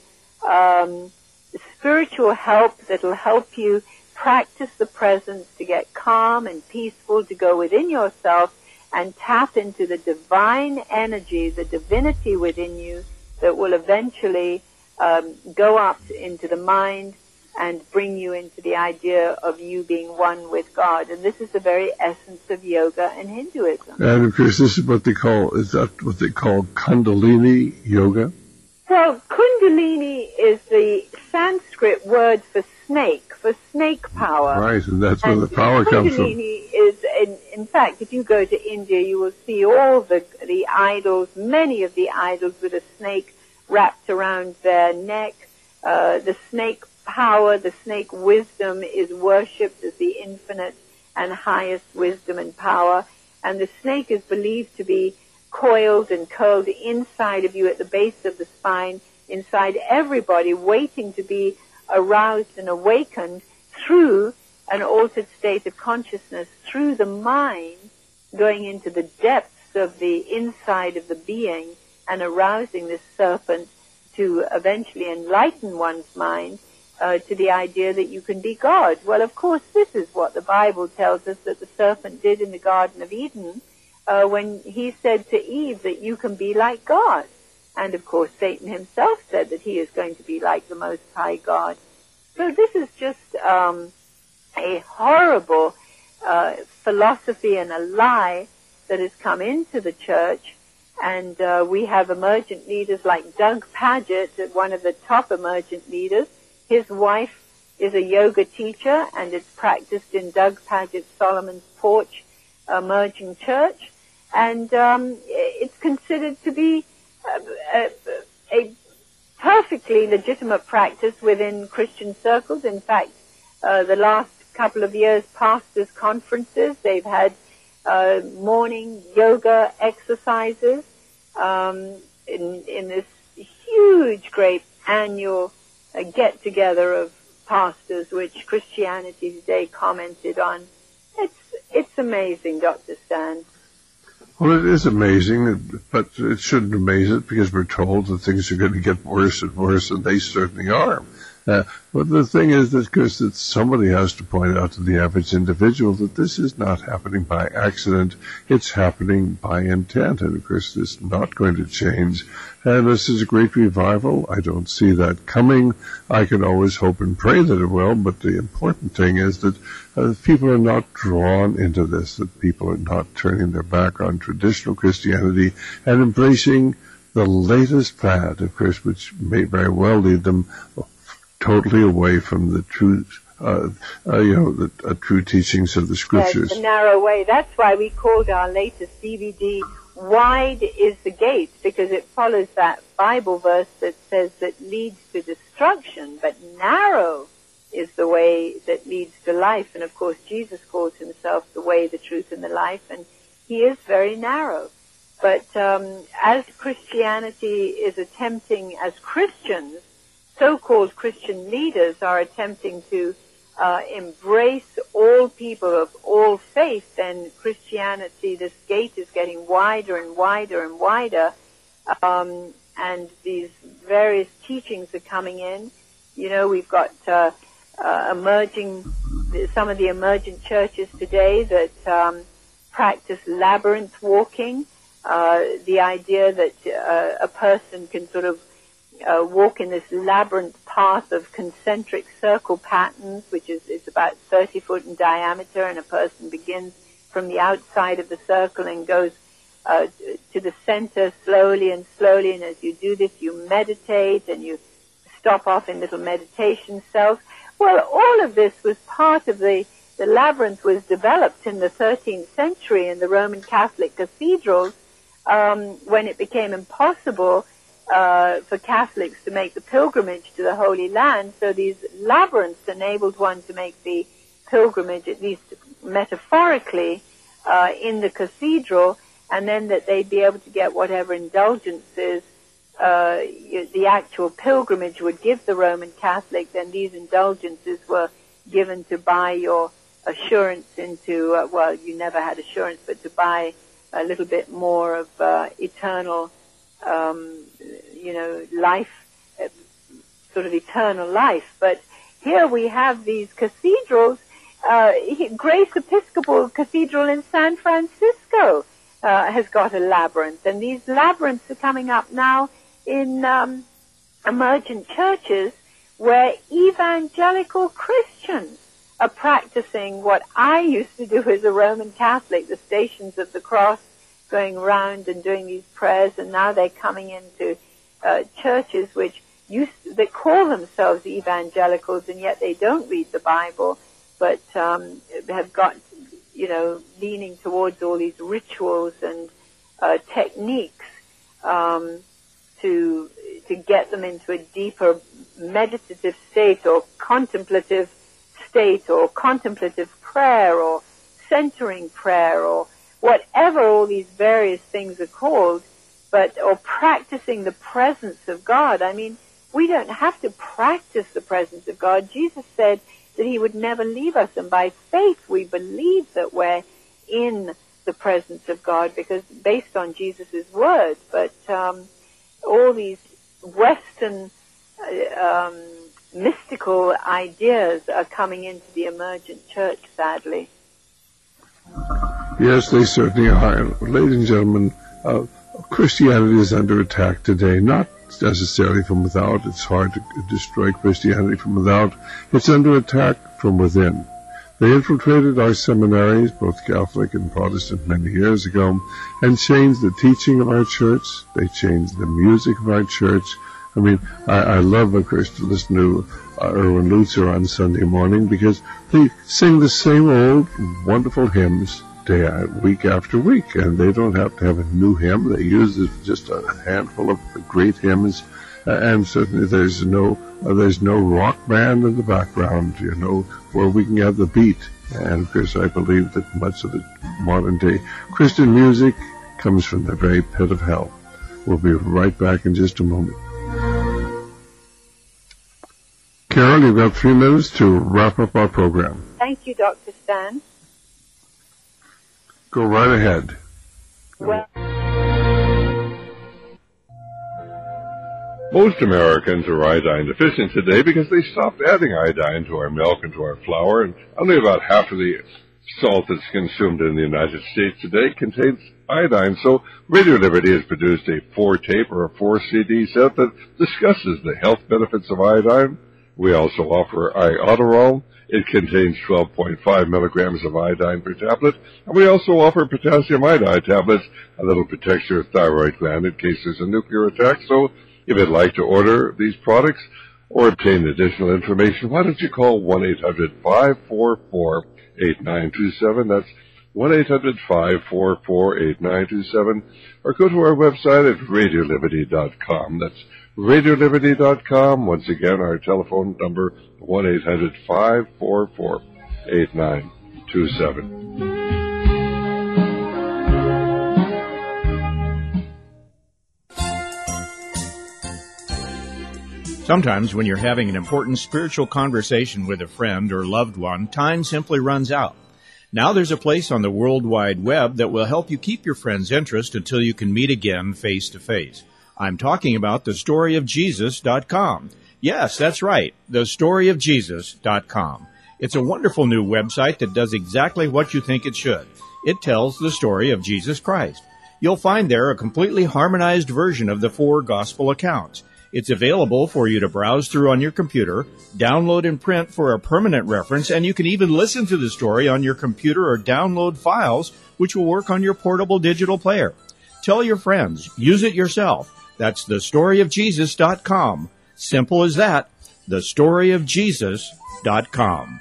spiritual help that will help you practice the presence, to get calm and peaceful, to go within yourself and tap into the divine energy, the divinity within you that will eventually go up into the mind and bring you into the idea of you being one with God. And this is the very essence of yoga and Hinduism. And of course, this is what they call, is that what they call Kundalini yoga? Well, Kundalini is the Sanskrit word for snake power. Right, and that's where the power comes from. Kundalini is, in fact, if you go to India, you will see all the idols, many of the idols with a snake wrapped around their neck. The snake power, the snake wisdom is worshipped as the infinite and highest wisdom and power. And the snake is believed to be coiled and curled inside of you at the base of the spine, inside everybody, waiting to be aroused and awakened through an altered state of consciousness, through the mind, going into the depths of the inside of the being and arousing this serpent to eventually enlighten one's mind to the idea that you can be God. Well, of course, this is what the Bible tells us that the serpent did in the Garden of Eden when he said to Eve that you can be like God. And, of course, Satan himself said that he is going to be like the Most High God. So this is just a horrible philosophy and a lie that has come into the church. And we have emergent leaders like Doug Pagitt, one of the top emergent leaders. His wife is a yoga teacher, and it's practiced in Doug Pagitt Solomon's Porch Emerging Church. And it's considered to be a perfectly legitimate practice within Christian circles. In fact, the last couple of years, pastors' conferences, they've had morning yoga exercises in this huge, great annual get-together of pastors, which Christianity Today commented on. It's amazing, Dr. Stan. Well, it is amazing, but it shouldn't amaze it because we're told that things are going to get worse and worse, and they certainly are. But the thing is that, Chris, that somebody has to point out to the average individual that this is not happening by accident. It's happening by intent. And, of course, this is not going to change. And this is a great revival. I don't see that coming. I can always hope and pray that it will. But the important thing is that people are not drawn into this, that people are not turning their back on traditional Christianity and embracing the latest fad, of course, which may very well lead them totally away from the true, the true teachings of the Scriptures. Yes, the narrow way. That's why we called our latest DVD "Wide is the Gate," because it follows that Bible verse that says that leads to destruction, but narrow is the way that leads to life. And of course, Jesus calls himself the way, the truth, and the life, and he is very narrow. But as Christianity is attempting, as Christians, so-called Christian leaders are attempting to embrace all people of all faith, then Christianity, this gate is getting wider and wider and wider, and these various teachings are coming in. You know, we've got some of the emergent churches today that practice labyrinth walking, the idea that a person can sort of walk in this labyrinth path of concentric circle patterns, which is about 30 foot in diameter, and a person begins from the outside of the circle and goes to the center slowly and slowly, and as you do this, you meditate, and you stop off in little meditation cells. Well, all of this was part of the labyrinth was developed in the 13th century in the Roman Catholic cathedrals when it became impossible for Catholics to make the pilgrimage to the Holy Land. So these labyrinths enabled one to make the pilgrimage, at least metaphorically, in the cathedral, and then that they'd be able to get whatever indulgences the actual pilgrimage would give the Roman Catholic. Then these indulgences were given to buy your assurance into, well, you never had assurance, but to buy a little bit more of eternal life, sort of eternal life. But here we have these cathedrals. Grace Episcopal Cathedral in San Francisco has got a labyrinth, and these labyrinths are coming up now in emergent churches where evangelical Christians are practicing what I used to do as a Roman Catholic, the Stations of the Cross, going around and doing these prayers, and now they're coming into churches that call themselves evangelicals, and yet they don't read the Bible, but have got, leaning towards all these rituals and techniques to get them into a deeper meditative state or contemplative state or contemplative prayer or centering prayer or whatever all these various things are called, or practicing the presence of God. I mean, we don't have to practice the presence of God. Jesus said that he would never leave us, and by faith we believe that we're in the presence of God because based on Jesus' word. But all these Western mystical ideas are coming into the emergent church, sadly. Yes, they certainly are. Ladies and gentlemen, Christianity is under attack today, not necessarily from without. It's hard to destroy Christianity from without. It's under attack from within. They infiltrated our seminaries, both Catholic and Protestant, many years ago, and changed the teaching of our church. They changed the music of our church. I mean, I love, of course, to listen to Erwin Lutzer on Sunday morning because they sing the same old wonderful hymns week after week, and they don't have to have a new hymn. They use just a handful of great hymns, and certainly there's no rock band in the background, where we can have the beat. And of course, I believe that much of the modern day Christian music comes from the very pit of hell. We'll be right back in just a moment. Carol, you've got 3 minutes to wrap up our program. Thank you, Dr. Stan. Go right ahead. Well, most Americans are iodine deficient today because they stopped adding iodine to our milk and to our flour, and only about half of the salt that's consumed in the United States today contains iodine. So Radio Liberty has produced a 4-tape or a 4-CD set that discusses the health benefits of iodine. We also offer Iodoral. It contains 12.5 milligrams of iodine per tablet. And we also offer potassium iodide tablets that'll protect your thyroid gland in case there's a nuclear attack. So if you'd like to order these products or obtain additional information, why don't you call 1-800-544-8927. That's 1-800-544-8927. Or go to our website at radioliberty.com. That's radioliberty.com. Once again, our telephone number, 1-800-544-8927. Sometimes when you're having an important spiritual conversation with a friend or loved one, time simply runs out. Now there's a place on the World Wide Web that will help you keep your friend's interest until you can meet again face to face. I'm talking about thestoryofjesus.com. Yes, that's right, thestoryofjesus.com. It's a wonderful new website that does exactly what you think it should. It tells the story of Jesus Christ. You'll find there a completely harmonized version of the 4 gospel accounts. It's available for you to browse through on your computer, download and print for a permanent reference, and you can even listen to the story on your computer or download files, which will work on your portable digital player. Tell your friends. Use it yourself. That's thestoryofjesus.com. Simple as that. Thestoryofjesus.com.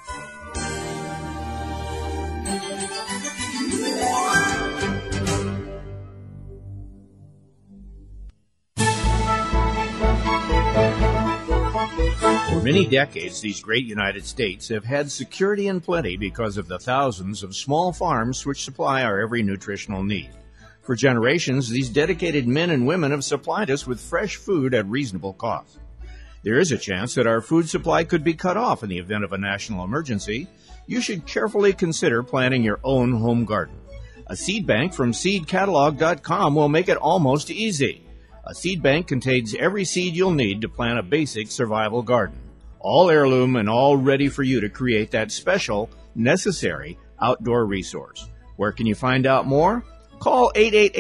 For many decades, these great United States have had security and plenty because of the thousands of small farms which supply our every nutritional need. For generations, these dedicated men and women have supplied us with fresh food at reasonable cost. There is a chance that our food supply could be cut off in the event of a national emergency. You should carefully consider planting your own home garden. A seed bank from seedcatalog.com will make it almost easy. A seed bank contains every seed you'll need to plant a basic survival garden. All heirloom and all ready for you to create that special, necessary outdoor resource. Where can you find out more? Call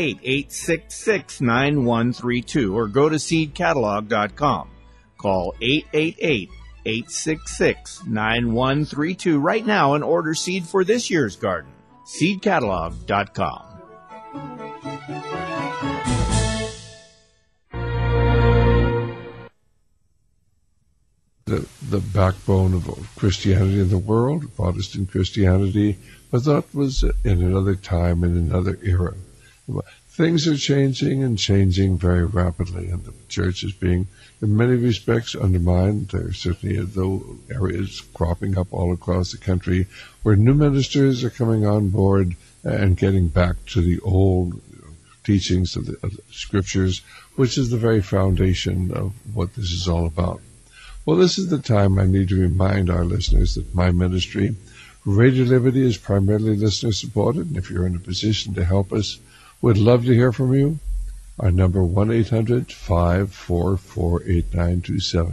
888-866-9132 or go to seedcatalog.com. Call 888-866-9132 right now and order seed for this year's garden. seedcatalog.com. The backbone of Christianity in the world, Protestant Christianity, but that was in another time, in another era. Things are changing and changing very rapidly, and the church is being, in many respects, undermined. There are certainly areas cropping up all across the country where new ministers are coming on board and getting back to the old teachings of the Scriptures, which is the very foundation of what this is all about. Well, this is the time I need to remind our listeners that my ministry, Radio Liberty, is primarily listener-supported, and if you're in a position to help us, we'd love to hear from you. Our number, 1-800-544-8927.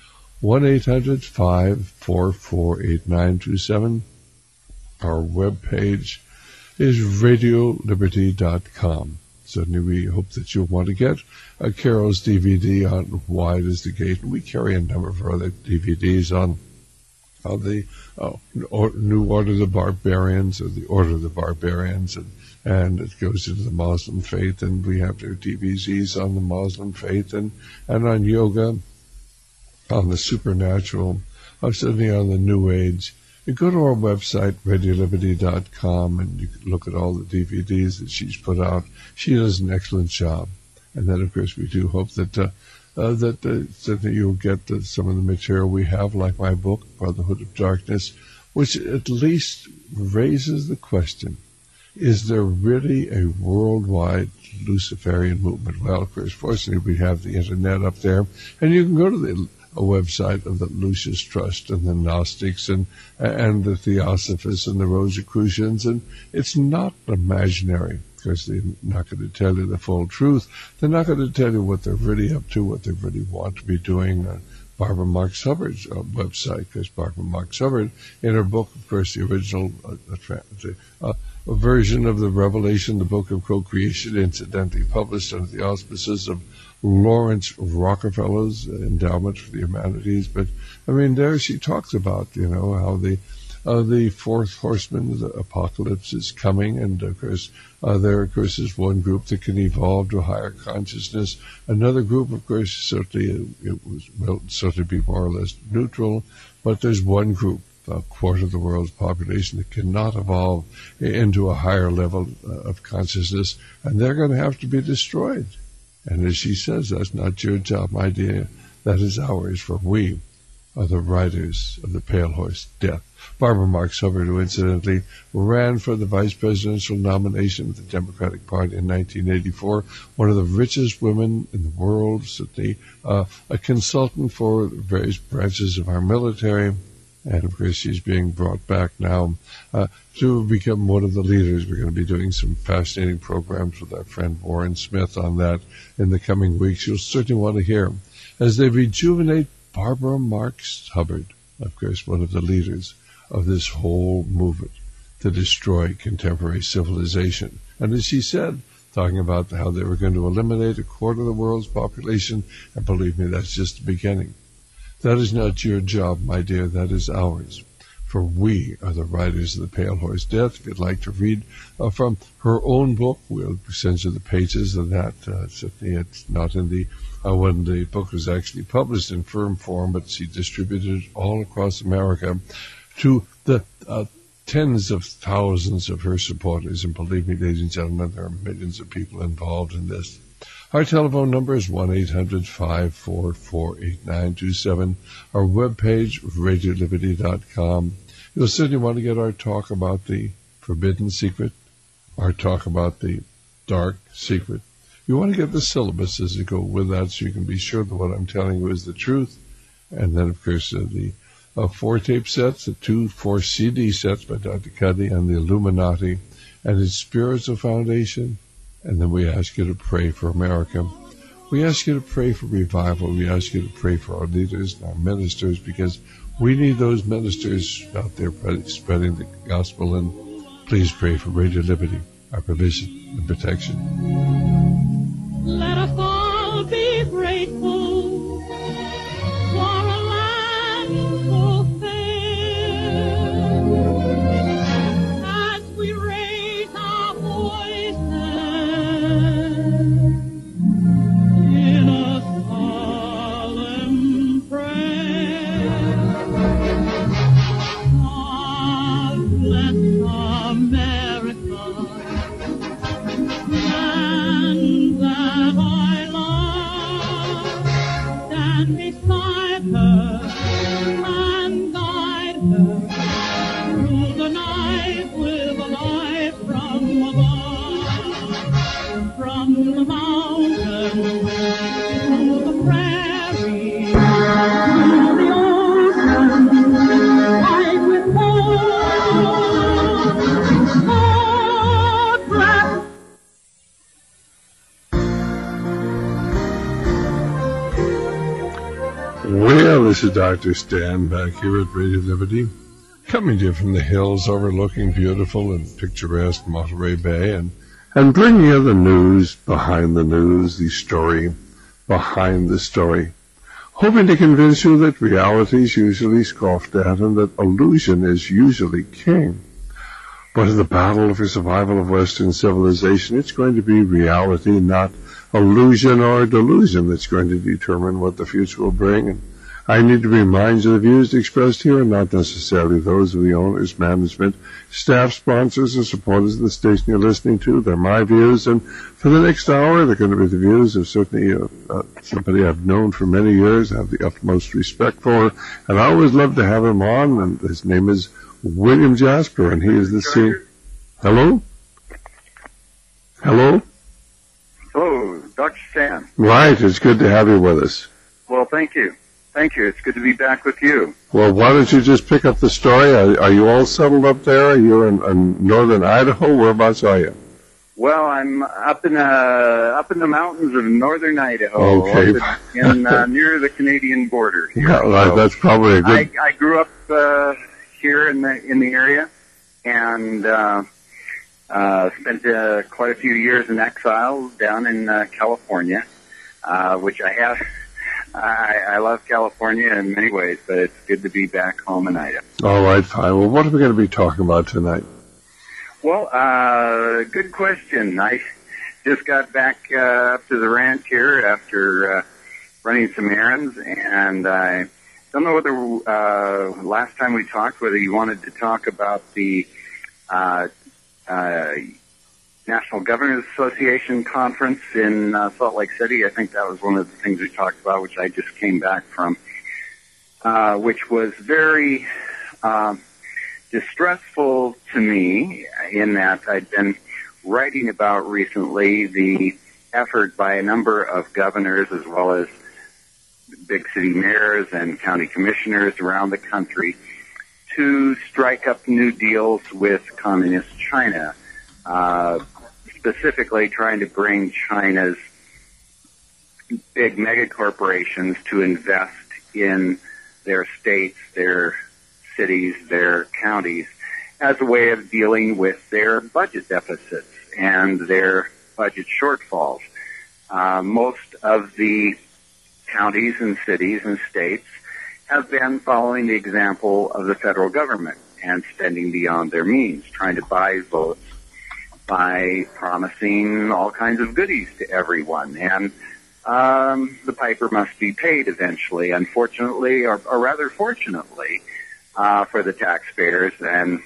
1-800-544-8927. Our webpage is radioliberty.com. Certainly we hope that you'll want to get Carol's DVD on Wide as the Gate. We carry a number of other DVDs on the New Order of the Barbarians, or the Order of the Barbarians, and it goes into the Muslim faith, and we have their DVDs on the Muslim faith and on yoga, on the supernatural, certainly on the New Age. You go to our website, radioliberty.com, and you can look at all the DVDs that she's put out. She does an excellent job. And then, of course, we do hope that you'll get some of the material we have, like my book, Brotherhood of Darkness, which at least raises the question, is there really a worldwide Luciferian movement? Well, of course, fortunately, we have the Internet up there, and you can go to a website of the Lucis Trust and the Gnostics and the Theosophists and the Rosicrucians, and it's not imaginary, because they're not going to tell you the full truth. They're not going to tell you what they're really up to, what they really want to be doing. Barbara Marx Hubbard's website, because Barbara Marx Hubbard, in her book, of course, the original version of the Revelation, the Book of Co-Creation, incidentally published under the auspices of Lawrence Rockefeller's Endowment for the Humanities. But, I mean, there she talks about, how the fourth horseman of the apocalypse is coming, and of course, there is one group that can evolve to a higher consciousness. Another group, of course, certainly will certainly be more or less neutral, but there's one group, a quarter of the world's population, that cannot evolve into a higher level of consciousness, and they're going to have to be destroyed. And as she says, that's not your job, my dear. That is ours, for we are the riders of the pale horse death. Barbara Marx Hubbard, who incidentally ran for the vice presidential nomination of the Democratic Party in 1984, one of the richest women in the world, certainly a consultant for various branches of our military, and of course she's being brought back now to become one of the leaders. We're going to be doing some fascinating programs with our friend Warren Smith on that in the coming weeks. You'll certainly want to hear as they rejuvenate Barbara Marx Hubbard, of course, one of the leaders of this whole movement to destroy contemporary civilization. And as she said, talking about how they were going to eliminate a quarter of the world's population, and believe me, that's just the beginning. That is not your job, my dear, that is ours. For we are the riders of the pale horse death. If you'd like to read from her own book, we'll send you the pages of that. Certainly it's not in the when the book was actually published in firm form, but she distributed it all across America to the tens of thousands of her supporters. And believe me, ladies and gentlemen, there are millions of people involved in this. Our telephone number is 1-800-544-8927. Our webpage, radioliberty.com. You'll certainly want to get our talk about the forbidden secret, our talk about the dark secret. You want to get the syllabuses that go with that so you can be sure that what I'm telling you is the truth. And then, of course, the 4 tape sets, the 4 CD sets by Dr. Cuddy on the Illuminati and its spiritual foundation. And then we ask you to pray for America. We ask you to pray for revival. We ask you to pray for our leaders and our ministers, because we need those ministers out there spreading the gospel. And please pray for Radio Liberty. our provision and protection. Let us all be grateful for a land so fair as we raise our voices in a solemn prayer. God bless America, land that I love. Stand beside her and guide her through the night with a light from above. From the mountains to the prairie, to the ocean, white with gold. God bless. Well, this is Dr. Stan back here at Radio Liberty, coming to you from the hills overlooking beautiful and picturesque Monterey Bay, and bringing you the news behind the news, the story behind the story, hoping to convince you that reality is usually scoffed at and that illusion is usually king. But in the battle for survival of Western civilization, it's going to be reality, not illusion or delusion, that's going to determine what the future will bring. And I need to remind you the views expressed here are not necessarily those of the owners, management, staff, sponsors, and supporters of the station you're listening to. They're my views, and for the next hour, they're going to be the views of certainly somebody I've known for many years, I have the utmost respect for, and I always love to have him on, and his name is William Jasper, and he is the senior. Hello? Hello? Hello, Dr. Stan. Right, it's good to have you with us. Well, thank you. Thank you. It's good to be back with you. Well, why don't you just pick up the story? Are you all settled up there? Are you in northern Idaho? Whereabouts are you? Well, I'm up in the mountains of northern Idaho, okay, in near the Canadian border. Here. Yeah, so that's probably a good. I grew up here in the area, and spent quite a few years in exile down in California, which I have. I love California in many ways, but it's good to be back home in Idaho. All right, fine. Well, what are we going to be talking about tonight? Well, good question. I just got back up to the ranch here after running some errands, and I don't know whether last time we talked, whether you wanted to talk about the National Governors Association conference in Salt Lake City. I think that was one of the things we talked about, which I just came back from, which was very distressful to me in that I'd been writing about recently the effort by a number of governors as well as big city mayors and county commissioners around the country to strike up new deals with communist China, specifically trying to bring China's big mega corporations to invest in their states, their cities, their counties, as a way of dealing with their budget deficits and their budget shortfalls. Most of the counties and cities and states have been following the example of the federal government and spending beyond their means, trying to buy votes by promising all kinds of goodies to everyone. And the piper must be paid eventually, unfortunately, or rather fortunately, for the taxpayers and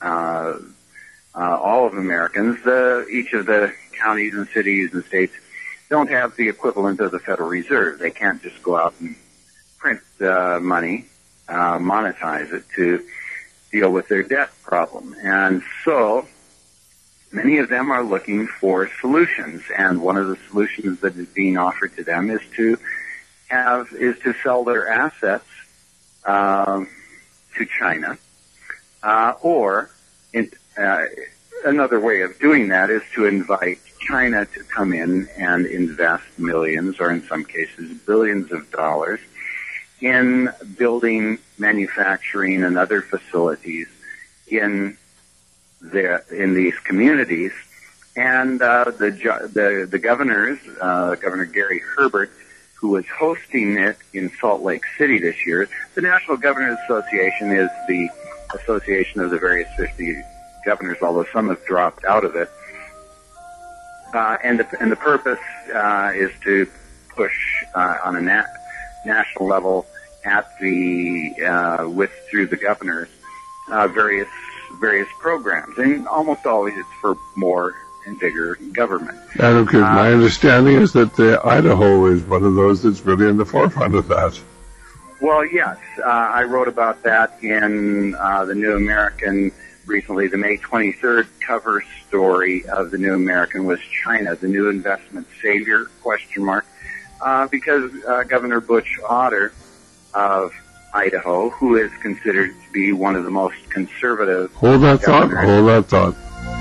all of Americans. Each of the counties and cities and states don't have the equivalent of the Federal Reserve. They can't just go out and print money, monetize it to deal with their debt problem. And so many of them are looking for solutions, and one of the solutions that is being offered to them is to sell their assets to China, or another way of doing that is to invite China to come in and invest millions, or in some cases billions of dollars, in building, manufacturing, and other facilities in these communities And the governors, Governor Gary Herbert, who was hosting it in Salt Lake City this year. The National Governors Association is the association of the various 50 governors, although some have dropped out of it. And the purpose is to push on a national level at through the governors various programs, and almost always it's for more and bigger government. Adam, my understanding is that Idaho is one of those that's really in the forefront of that. Well, yes. I wrote about that in the New American recently. The May 23rd cover story of the New American was China, the new investment savior, ? Because Governor Butch Otter of Idaho, who is considered to be one of the most conservative Hold that thought.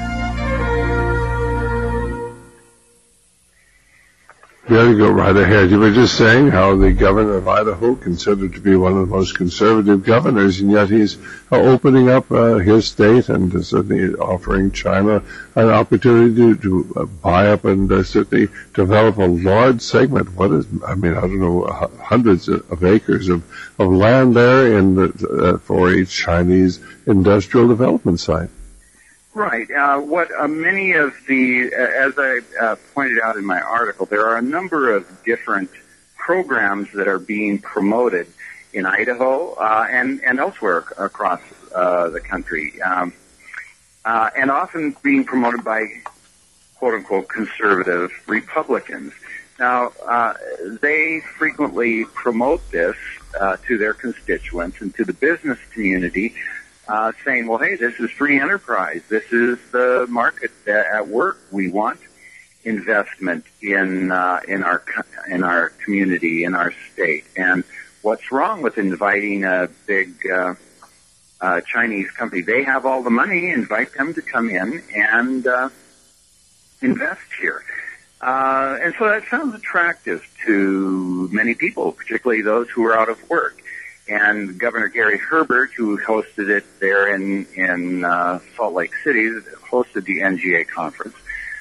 We ought to go right ahead. You were just saying how the governor of Idaho, considered to be one of the most conservative governors, and yet he's opening up his state and certainly offering China an opportunity to buy up and certainly develop a large segment. Hundreds of acres of land there for a Chinese industrial development site. Right. What many of as I pointed out in my article, there are a number of different programs that are being promoted in Idaho and elsewhere across the country, and often being promoted by quote-unquote conservative Republicans. Now, they frequently promote this to their constituents and to the business community, saying, well, hey, this is free enterprise. This is the market at work. We want investment in our community, in our state. And what's wrong with inviting a big Chinese company? They have all the money. Invite them to come in and invest here. And so that sounds attractive to many people, particularly those who are out of work. And Governor Gary Herbert, who hosted it there in Salt Lake City, hosted the NGA conference,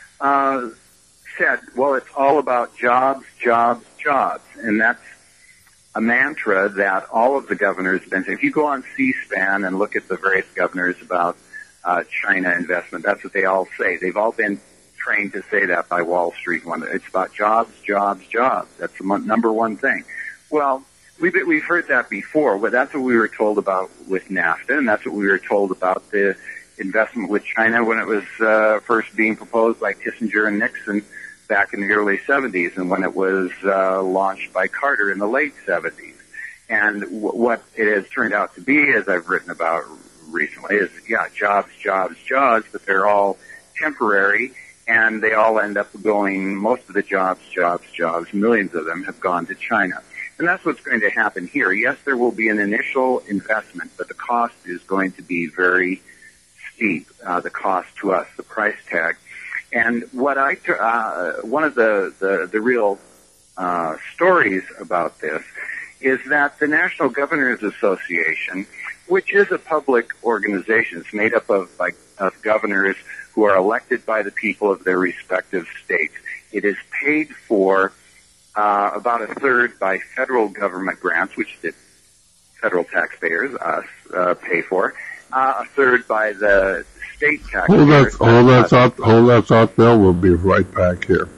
said, well, it's all about jobs, jobs, jobs. And that's a mantra that all of the governors have been saying. If you go on C-SPAN and look at the various governors about China investment, that's what they all say. They've all been trained to say that by Wall Street. It's about jobs, jobs, jobs. That's the number one thing. Well, we've heard that before, but that's what we were told about with NAFTA, and that's what we were told about the investment with China when it was first being proposed by Kissinger and Nixon back in the early 70s, and when it was launched by Carter in the late 70s. And what it has turned out to be, as I've written about recently, is, jobs, jobs, jobs, but they're all temporary, and they all end up going, most of the jobs, millions of them have gone to China. And that's what's going to happen here. Yes, there will be an initial investment, but the cost is going to be very steep, the cost to us, the price tag. And what one of the real stories about this is that the National Governors Association, which is a public organization, it's made up of governors who are elected by the people of their respective states. It is paid for about a third by federal government grants, which the federal taxpayers, us, pay for, a third by the state taxpayers. Hold that thought, Bill. We'll be right back here.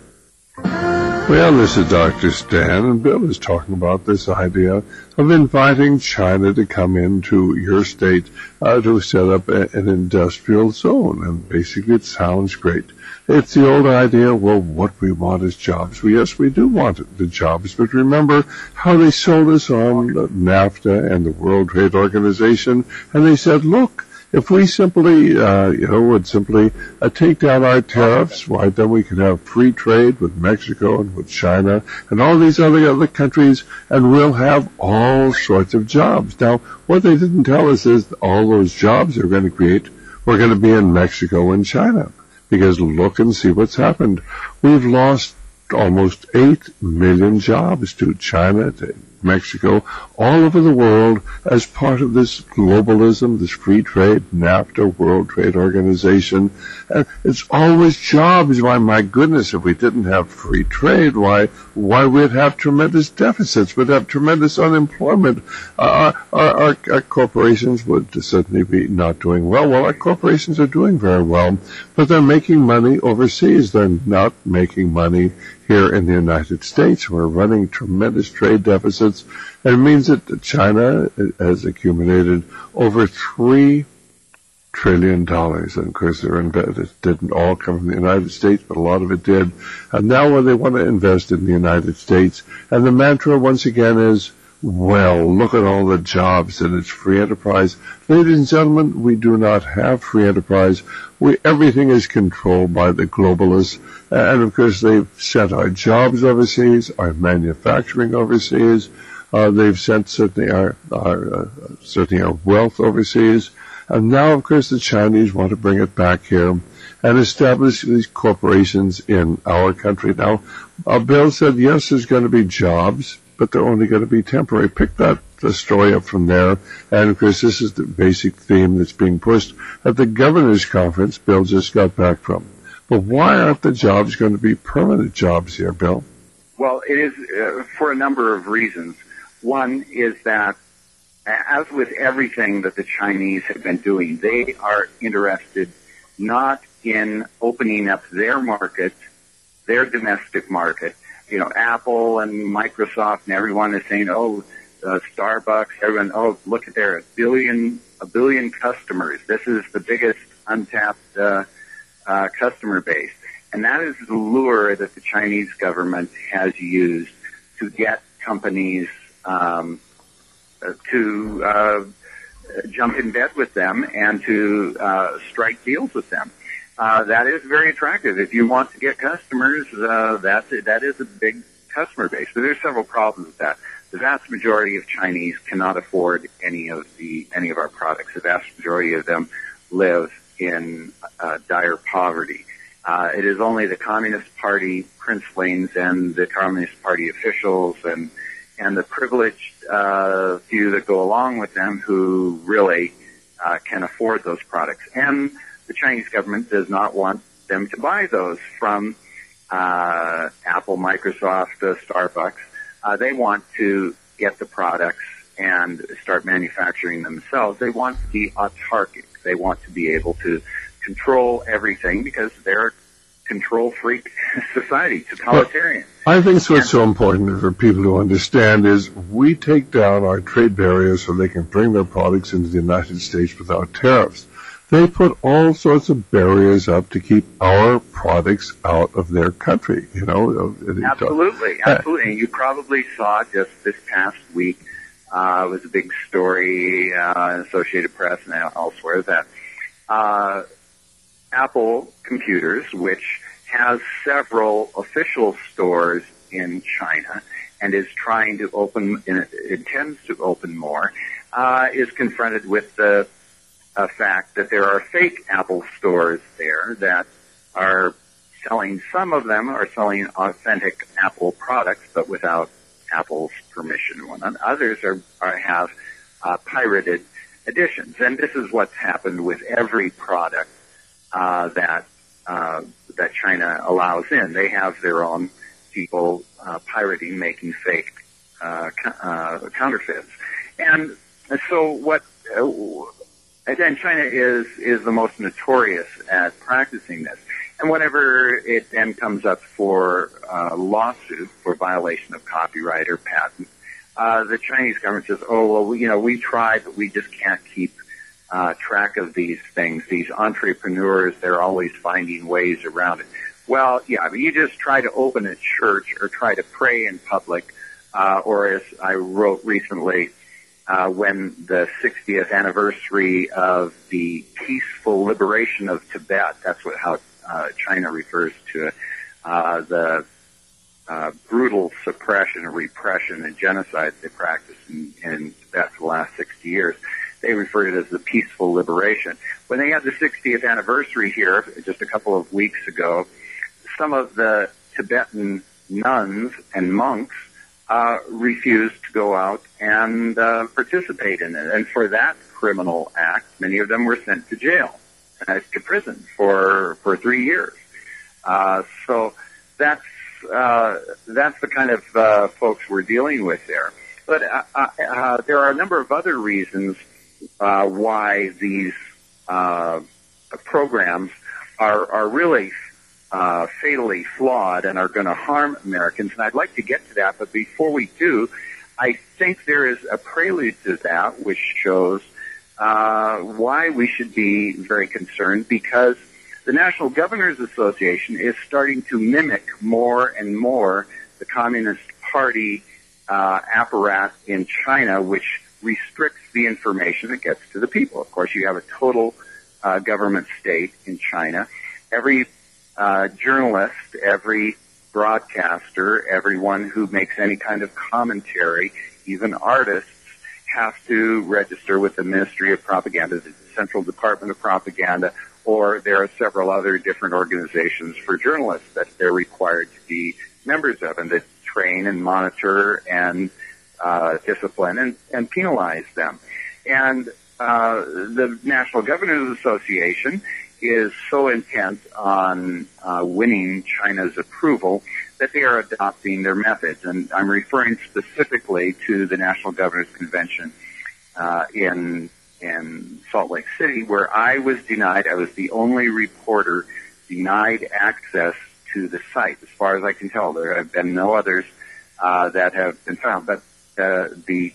Well, this is Dr. Stan, and Bill is talking about this idea of inviting China to come into your state to set up an industrial zone. And basically, it sounds great. It's the old idea, well, what we want is jobs. Well, yes, we do want the jobs, but remember how they sold us on NAFTA and the World Trade Organization, and they said, look, if we simply, would simply take down our tariffs, right, then we could have free trade with Mexico and with China and all these other countries, and we'll have all sorts of jobs. Now, what they didn't tell us is all those jobs they're going to create were going to be in Mexico and China. Because look and see what's happened. We've lost almost 8 million jobs to China, to Mexico, all over the world as part of this globalism, this free trade, NAFTA, World Trade Organization. And it's always jobs. Why, my goodness, if we didn't have free trade, why we'd have tremendous deficits, we'd have tremendous unemployment. Our corporations would certainly be not doing well. Well, our corporations are doing very well, but they're making money overseas. They're not making money here in the United States. We're running tremendous trade deficits, and it means that China has accumulated over $3 trillion. And of course, it didn't all come from the United States, but a lot of it did. And now when they want to invest in the United States, and the mantra once again is, well, look at all the jobs and it's free enterprise. Ladies and gentlemen, we do not have free enterprise. Everything is controlled by the globalists. And of course, they've sent our jobs overseas, our manufacturing overseas. They've sent certainly our wealth overseas. And now, of course, the Chinese want to bring it back here and establish these corporations in our country. Now, Bill said, yes, there's going to be jobs, but they're only going to be temporary. Pick the story up from there. And, of course, this is the basic theme that's being pushed at the governor's conference Bill just got back from. But why aren't the jobs going to be permanent jobs here, Bill? Well, it is for a number of reasons. One is that, as with everything that the Chinese have been doing, they are interested not in opening up their market, their domestic market. You know, Apple and Microsoft and everyone is saying, Starbucks, everyone, look at there, a billion customers. This is the biggest untapped customer base. And that is the lure that the Chinese government has used to get companies to jump in bed with them and to strike deals with them. That is very attractive. If you want to get customers, that is a big customer base. But there's several problems with that. The vast majority of Chinese cannot afford any of our products. The vast majority of them live in dire poverty. It is only the Communist Party princelings and the Communist Party officials and the privileged few that go along with them who really can afford those products. And the Chinese government does not want them to buy those from Apple, Microsoft, Starbucks. They want to get the products and start manufacturing themselves. They want to be autarkic. They want to be able to control everything because they're a control freak society, totalitarian. I think what's so important for people to understand is we take down our trade barriers so they can bring their products into the United States without tariffs. They put all sorts of barriers up to keep our products out of their country, you know. Absolutely. And you probably saw just this past week, it was a big story in Associated Press and elsewhere that Apple Computers, which has several official stores in China and is trying to intends to open more, is confronted with the fact that there are fake Apple stores there that are selling, some of them are selling authentic Apple products, but without Apple's permission. And others have pirated editions. And this is what's happened with every product that China allows in. They have their own people pirating, making fake counterfeits. And so again, China is the most notorious at practicing this. And whenever it then comes up for a lawsuit for violation of copyright or patent, the Chinese government says, we tried, but we just can't keep track of these things. These entrepreneurs, they're always finding ways around it. Well, yeah, but you just try to open a church or try to pray in public, or as I wrote recently, when the 60th anniversary of the peaceful liberation of Tibet, that's how China refers to it, the brutal suppression and repression and genocide they practiced in Tibet for the last 60 years. They referred to it as the peaceful liberation. When they had the 60th anniversary here just a couple of weeks ago, some of the Tibetan nuns and monks refused to go out and participate in it. And for that criminal act, many of them were sent to jail, to prison for 3 years. So that's the kind of folks we're dealing with there. But there are a number of other reasons why these programs are really fatally flawed and are going to harm Americans. And I'd like to get to that, but before we do, I think there is a prelude to that which shows why we should be very concerned, because the National Governors Association is starting to mimic more and more the Communist Party apparatus in China, which restricts the information that gets to the people. Of course, you have a total government state in China. Every journalist, every broadcaster, everyone who makes any kind of commentary, even artists, have to register with the Ministry of Propaganda, the Central Department of Propaganda, or there are several other different organizations for journalists that they're required to be members of, and that train and monitor and discipline and penalize them. And the National Governors Association is so intent on winning China's approval that they are adopting their methods. And I'm referring specifically to the National Governors Convention in Salt Lake City, where I was denied. I was the only reporter denied access to the site. As far as I can tell, there have been no others that have been found. But the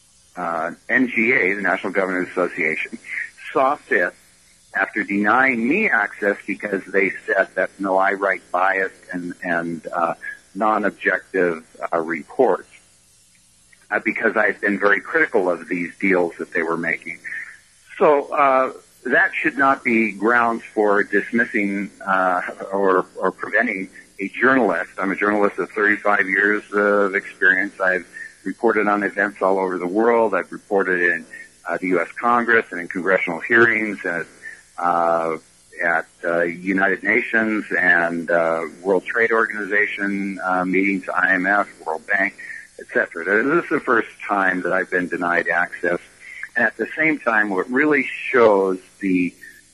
NGA, the National Governors Association, saw fit, after denying me access because they said that, no, I write biased and non-objective reports, because I've been very critical of these deals that they were making. So that should not be grounds for dismissing or preventing a journalist. I'm a journalist with 35 years of experience. I've reported on events all over the world. I've reported in the U.S. Congress and in congressional hearings and at United Nations and World Trade Organization meetings, IMF, World Bank, etc. This is the first time that I've been denied access. And at the same time, what really shows the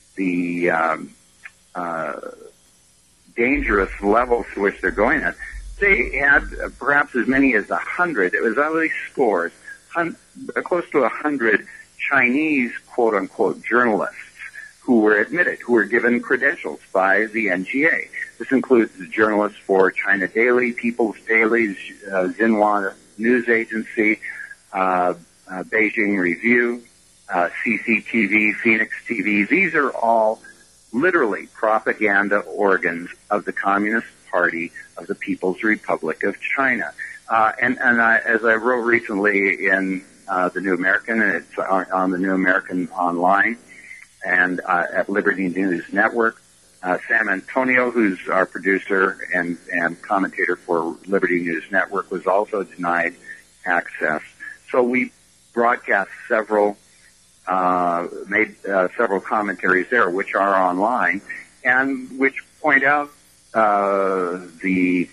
dangerous levels to which they're going at, they had perhaps as many as 100, it was at least scores, close to 100 Chinese quote-unquote journalists who were admitted, who were given credentials by the NGA. This includes the journalists for China Daily, People's Daily, Xinhua News Agency, Beijing Review, CCTV, Phoenix TV. These are all literally propaganda organs of the Communist Party of the People's Republic of China. And as I wrote recently in the New American, and it's on the New American online, and at Liberty News Network, Sam Antonio, who's our producer and commentator for Liberty News Network, was also denied access. So we broadcast made several commentaries there, which are online, and which point out the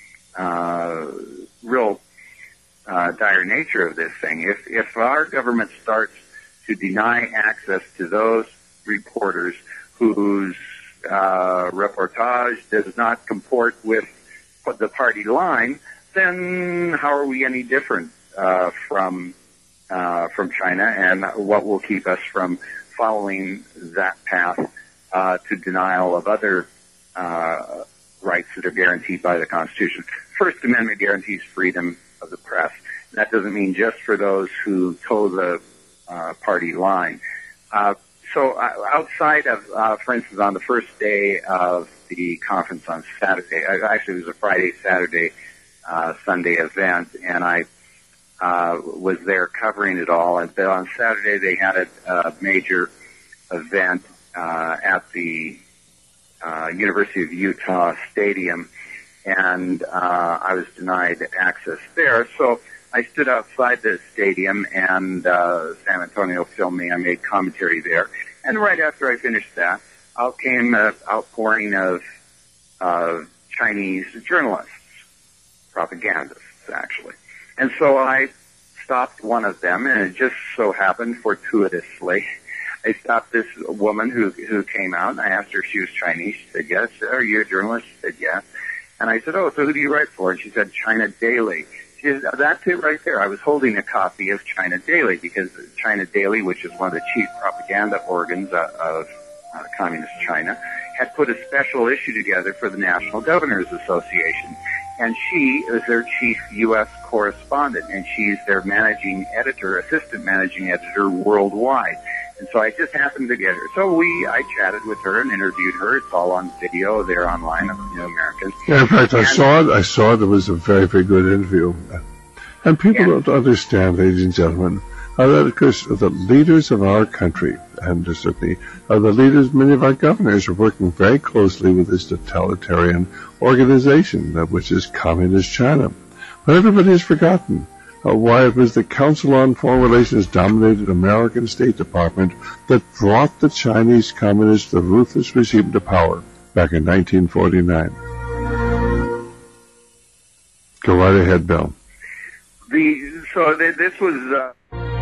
real dire nature of this thing. If our government starts to deny access to those reporters whose reportage does not comport with the party line, then how are we any different from China, and what will keep us from following that path to denial of other rights that are guaranteed by the Constitution? First Amendment guarantees freedom of the press. That doesn't mean just for those who toe the party line. So outside of, for instance, on the first day of the conference on Saturday, actually it was a Friday, Saturday, Sunday event, and I was there covering it all. And on Saturday they had a major event at the University of Utah Stadium, and I was denied access there. So I stood outside the stadium, and San Antonio filmed me. I made commentary there. And right after I finished that, out came an outpouring of Chinese journalists, propagandists, actually. And so I stopped one of them, and it just so happened, fortuitously, I stopped this woman who came out, and I asked her if she was Chinese. She said, yes. Are you a journalist? She said, yes. And I said, oh, so who do you write for? And she said, China Daily. She said, that's it right there. I was holding a copy of China Daily, because China Daily, which is one of the chief propaganda organs of Communist China, had put a special issue together for the National Governors Association. And she is their chief U.S. correspondent, and she's their assistant managing editor worldwide. And so I just happened to get her. So I chatted with her and interviewed her. It's all on video. They're online of New Americans. Yeah, in fact, I saw it. It was a very, very good interview. And people don't understand, ladies and gentlemen, that, of course, the leaders of our country, and certainly the leaders, many of our governors, are working very closely with this totalitarian organization, which is Communist China. But everybody has forgotten why it was the Council on Foreign Relations dominated American State Department that brought the Chinese communists, the ruthless regime, to power back in 1949. Go right ahead, Bill. This was...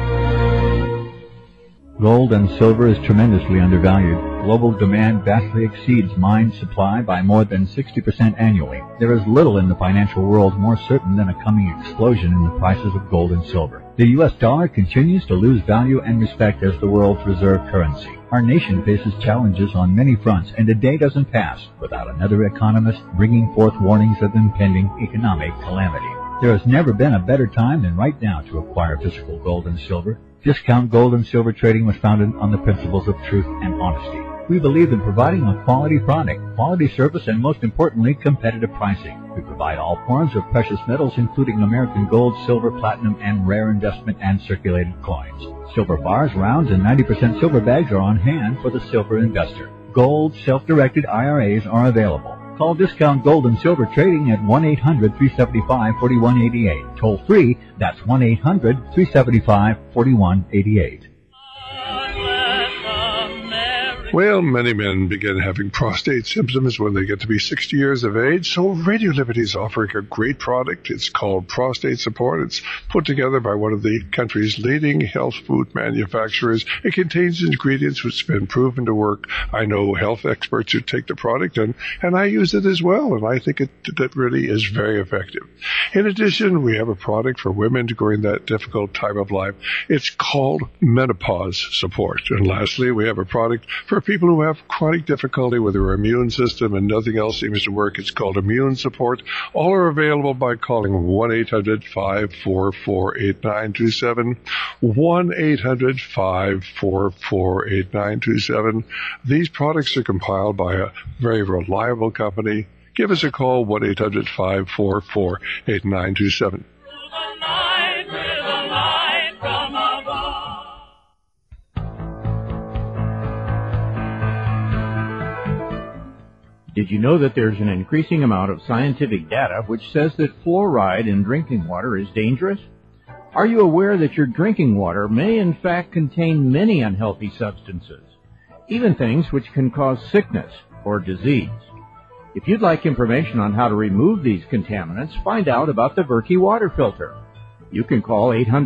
Gold and silver is tremendously undervalued. Global demand vastly exceeds mine supply by more than 60% annually. There is little in the financial world more certain than a coming explosion in the prices of gold and silver. The U.S. dollar continues to lose value and respect as the world's reserve currency. Our nation faces challenges on many fronts, and a day doesn't pass without another economist bringing forth warnings of impending economic calamity. There has never been a better time than right now to acquire physical gold and silver. Discount Gold and Silver Trading was founded on the principles of truth and honesty. We believe in providing a quality product, quality service, and most importantly, competitive pricing. We provide all forms of precious metals, including American gold, silver, platinum, and rare investment and circulated coins. Silver bars, rounds, and 90% silver bags are on hand for the silver investor. Gold self-directed IRAs are available. Call Discount Gold and Silver Trading at 1-800-375-4188. Toll free, that's 1-800-375-4188. Well, many men begin having prostate symptoms when they get to be 60 years of age, so Radio Liberty is offering a great product. It's called Prostate Support. It's put together by one of the country's leading health food manufacturers. It contains ingredients which have been proven to work. I know health experts who take the product, and I use it as well, and I think that really is very effective. In addition, we have a product for women during that difficult time of life. It's called Menopause Support. And lastly, we have a product for people who have chronic difficulty with their immune system and nothing else seems to work. It's called Immune Support. All are available by calling 1-800-544-8927, 1-800-544-8927. These products are compiled by a very reliable company. Give us a call, 1-800-544-8927. Did you know that there's an increasing amount of scientific data which says that fluoride in drinking water is dangerous? Are you aware that your drinking water may in fact contain many unhealthy substances, even things which can cause sickness or disease? If you'd like information on how to remove these contaminants, find out about the Berkey water filter. You can call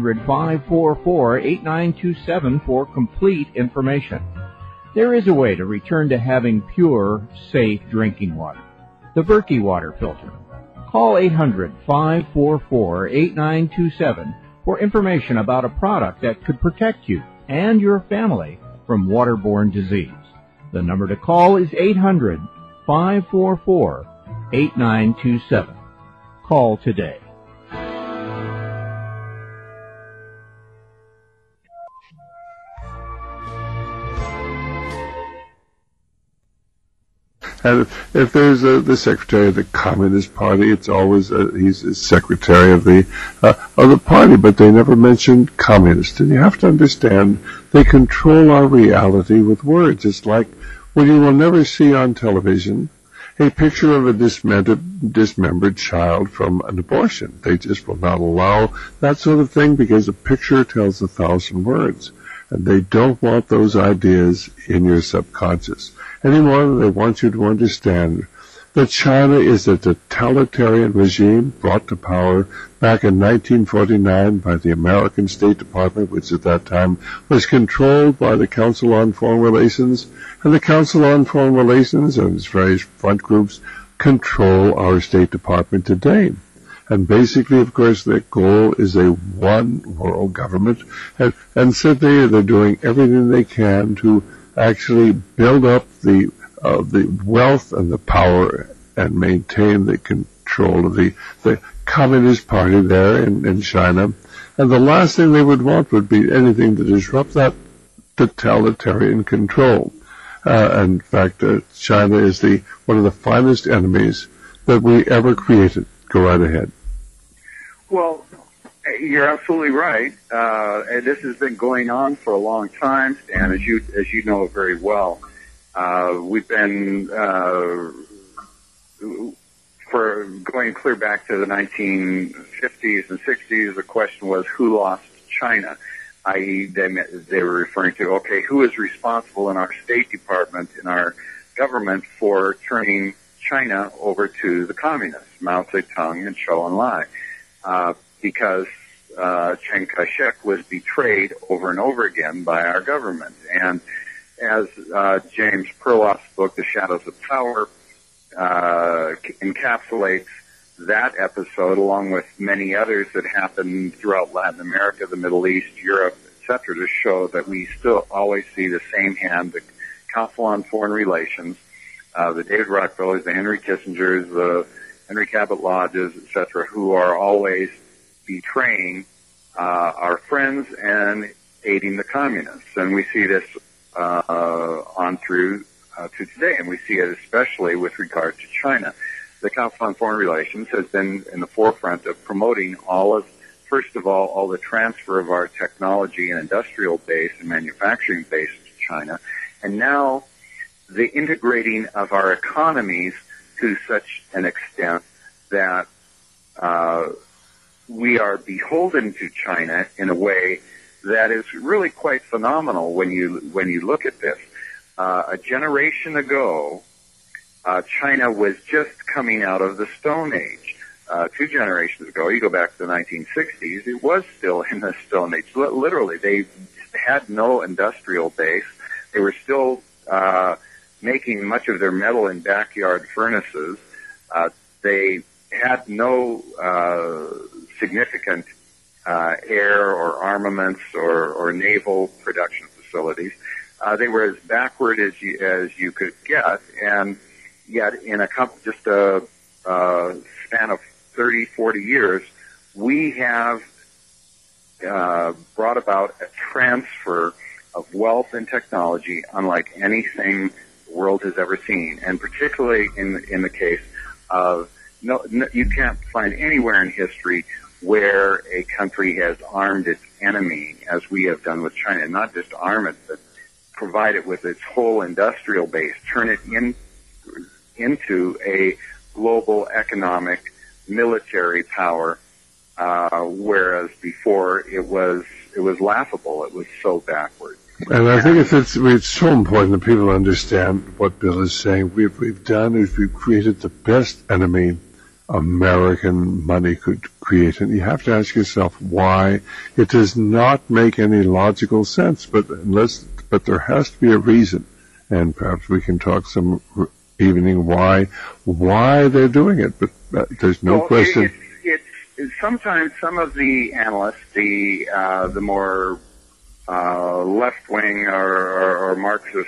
800-544-8927 for complete information. There is a way to return to having pure, safe drinking water. The Berkey water filter. Call 800-544-8927 for information about a product that could protect you and your family from waterborne disease. The number to call is 800-544-8927. Call today. And if there's the secretary of the Communist Party, it's always he's the secretary of the party, but they never mention communist. And you have to understand they control our reality with words. It's like when you will never see on television a picture of a dismembered child from an abortion. They just will not allow that sort of thing because a picture tells 1,000 words. And they don't want those ideas in your subconscious. Anymore, they want you to understand that China is a totalitarian regime brought to power back in 1949 by the American State Department, which at that time was controlled by the Council on Foreign Relations, and the Council on Foreign Relations and its various front groups control our State Department today. And basically, of course, their goal is a one world government, and so they're doing everything they can to actually build up the wealth and the power and maintain the control of the Communist Party there in China. And the last thing they would want would be anything to disrupt that totalitarian control. In fact, China is one of the finest enemies that we ever created. Go right ahead. Well, you're absolutely right. And this has been going on for a long time, Stan, as you know very well. We've been for going clear back to the 1950s and 60s. The question was who lost China, i.e., they were referring to, okay, who is responsible in our State Department, in our government, for turning China over to the communists, Mao Zedong and Zhou Enlai, because Chiang Kai-shek was betrayed over and over again by our government. And as James Perloff's book, The Shadows of Power, encapsulates that episode, along with many others that happened throughout Latin America, the Middle East, Europe, etc., to show that we still always see the same hand, the Council on Foreign Relations, the David Rockefellers, the Henry Kissingers, the Henry Cabot Lodges, etc., who are always betraying our friends and aiding the communists. And we see this on through to today, and we see it especially with regard to China. The Council on Foreign Relations has been in the forefront of promoting first of all the transfer of our technology and industrial base and manufacturing base to China, and now the integrating of our economies to such an extent that we are beholden to China in a way that is really quite phenomenal when you look at this. A generation ago, China was just coming out of the Stone Age. 2 generations ago, you go back to the 1960s, it was still in the Stone Age. Literally, they had no industrial base. They were still making much of their metal in backyard furnaces. They had no significant air or armaments or naval production facilities. They were as backward as you could get, and yet in just a span of 30, 40 years, we have brought about a transfer of wealth and technology unlike anything the world has ever seen, and particularly in the case of you can't find anywhere in history where a country has armed its enemy as we have done with China, and not just arm it, but provide it with its whole industrial base, turn it into a global economic military power, whereas before it was laughable. It was so backward. And I think it's so important that people understand what Bill is saying. We've done is we've created the best enemy American money could create, and you have to ask yourself why. It does not make any logical sense, but there has to be a reason, and perhaps we can talk some evening why they're doing it. But there's no question. It's sometimes some of the analysts, the more left wing or Marxist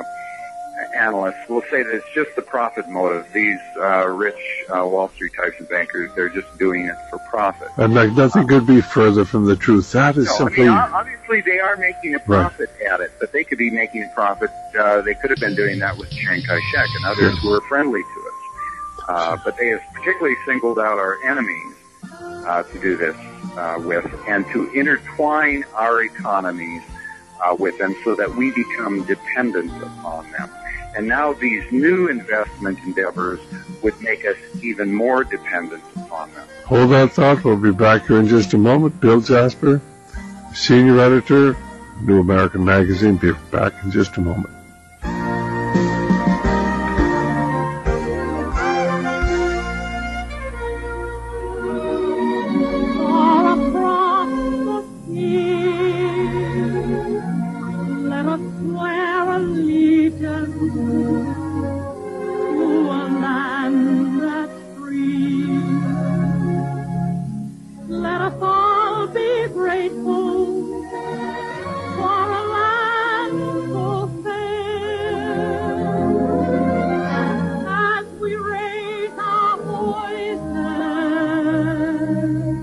analysts will say that it's just the profit motive. These rich Wall Street types and bankers, they're just doing it for profit. And nothing could be further from the truth. That is simply... obviously they are making a profit at it, but they could be making a profit. They could have been doing that with Chiang Kai-shek and others who were friendly to us. But they have particularly singled out our enemies to do this with, and to intertwine our economies with them so that we become dependent upon them. And now these new investment endeavors would make us even more dependent upon them. Hold that thought. We'll be back here in just a moment. Bill Jasper, Senior Editor, New American Magazine. Be back in just a moment. to a land that's free. Let us all be grateful for a land so fair. As we raise our voices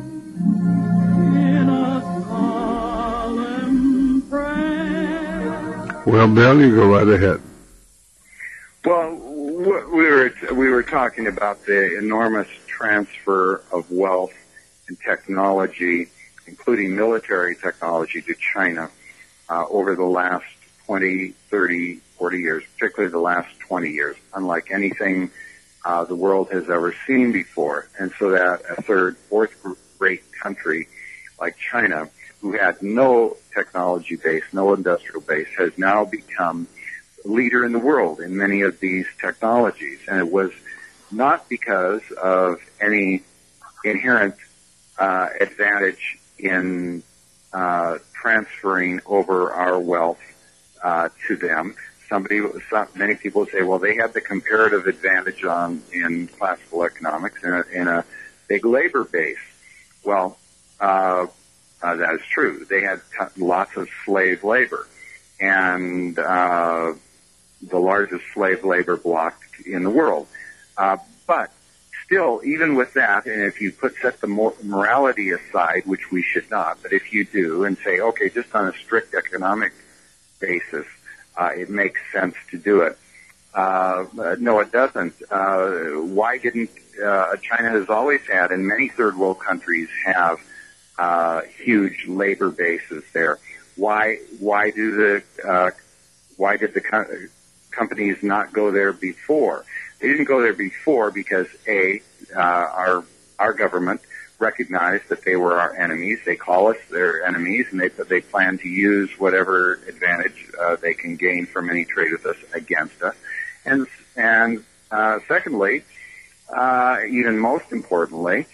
in a solemn prayer. Well, Bill, you go right ahead. Well, we were talking about the enormous transfer of wealth and technology, including military technology, to China over the last 20, 30, 40 years, particularly the last 20 years, unlike anything the world has ever seen before. And so that a third, fourth-rate country like China, who had no technology base, no industrial base, has now become a leader in the world in many of these technologies. And it was not because of any inherent advantage in transferring over our wealth to them. Many people say, well, they had the comparative advantage in classical economics in a big labor base. Well, that is true. They had lots of slave labor, and the largest slave labor bloc in the world. But still, even with that, and if you set the morality aside, which we should not, but if you do and say, okay, just on a strict economic basis, it makes sense to do it. No, it doesn't. Why didn't China has always had, and many third world countries have huge labor bases there. Why did the companies not go there before? They didn't go there before because our government recognized that they were our enemies. They call us their enemies, and they plan to use whatever advantage they can gain from any trade with us against us. And secondly, even most importantly,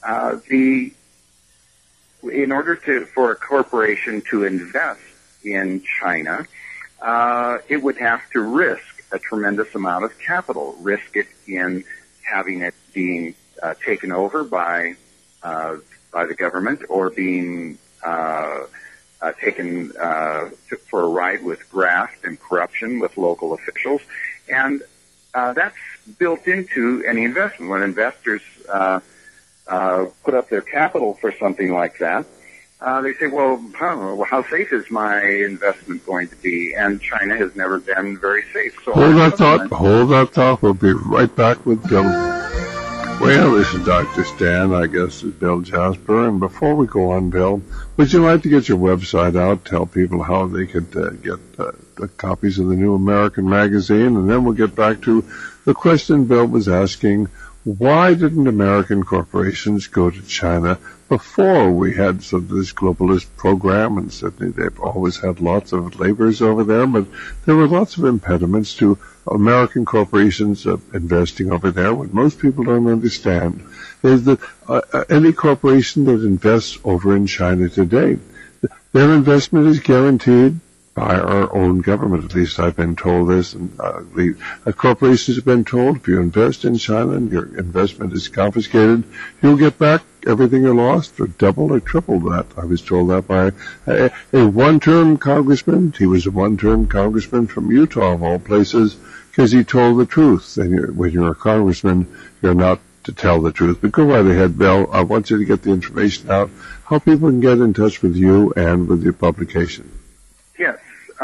in order for a corporation to invest in China, it would have to risk a tremendous amount of capital, risk it in having it being taken over by the government, or being taken for a ride with graft and corruption with local officials. And that's built into any investment. When investors put up their capital for something like that, they say, well, how safe is my investment going to be? And China has never been very safe. So Hold that thought. We'll be right back with Bill. Well, this is Dr. Stan, I guess it's Bill Jasper. And before we go on, Bill, would you like to get your website out, tell people how they could get the copies of the New American Magazine? And then we'll get back to the question Bill was asking: why didn't American corporations go to China before we had this globalist program? And certainly they've always had lots of labors over there, but there were lots of impediments to American corporations investing over there. What most people don't understand is that any corporation that invests over in China today, their investment is guaranteed by our own government. At least I've been told this, and corporations have been told, if you invest in China and your investment is confiscated, you'll get back everything you lost, or double or triple that. I was told that by a one-term congressman. He was a one-term congressman from Utah, of all places, because he told the truth. And when you're a congressman, you're not to tell the truth. But go right ahead, Bill. I want you to get the information out, how people can get in touch with you and with your publication. Yes,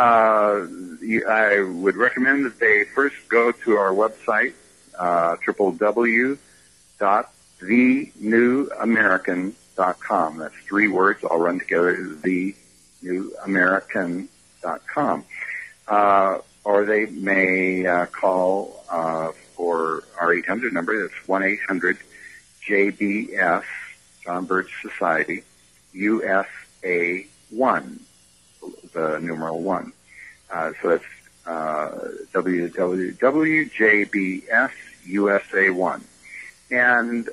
I would recommend that they first go to our website, www.thenewamerican.com. That's 3 words all run together, thenewamerican.com. Or they may call for our 800 number. That's 1-800-JBS, John Birch Society, USA 1. The numeral 1. So it's www.jbsusa1. And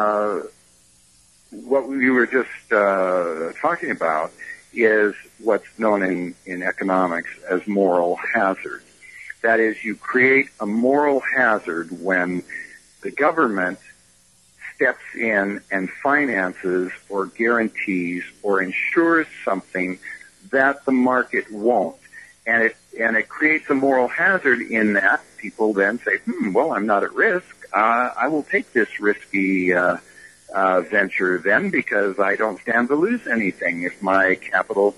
what we were just talking about is what's known in economics as moral hazard. That is, you create a moral hazard when the government steps in and finances or guarantees or insures something that the market won't. And it creates a moral hazard in that people then say, well, I'm not at risk. I will take this risky venture then because I don't stand to lose anything. If my capital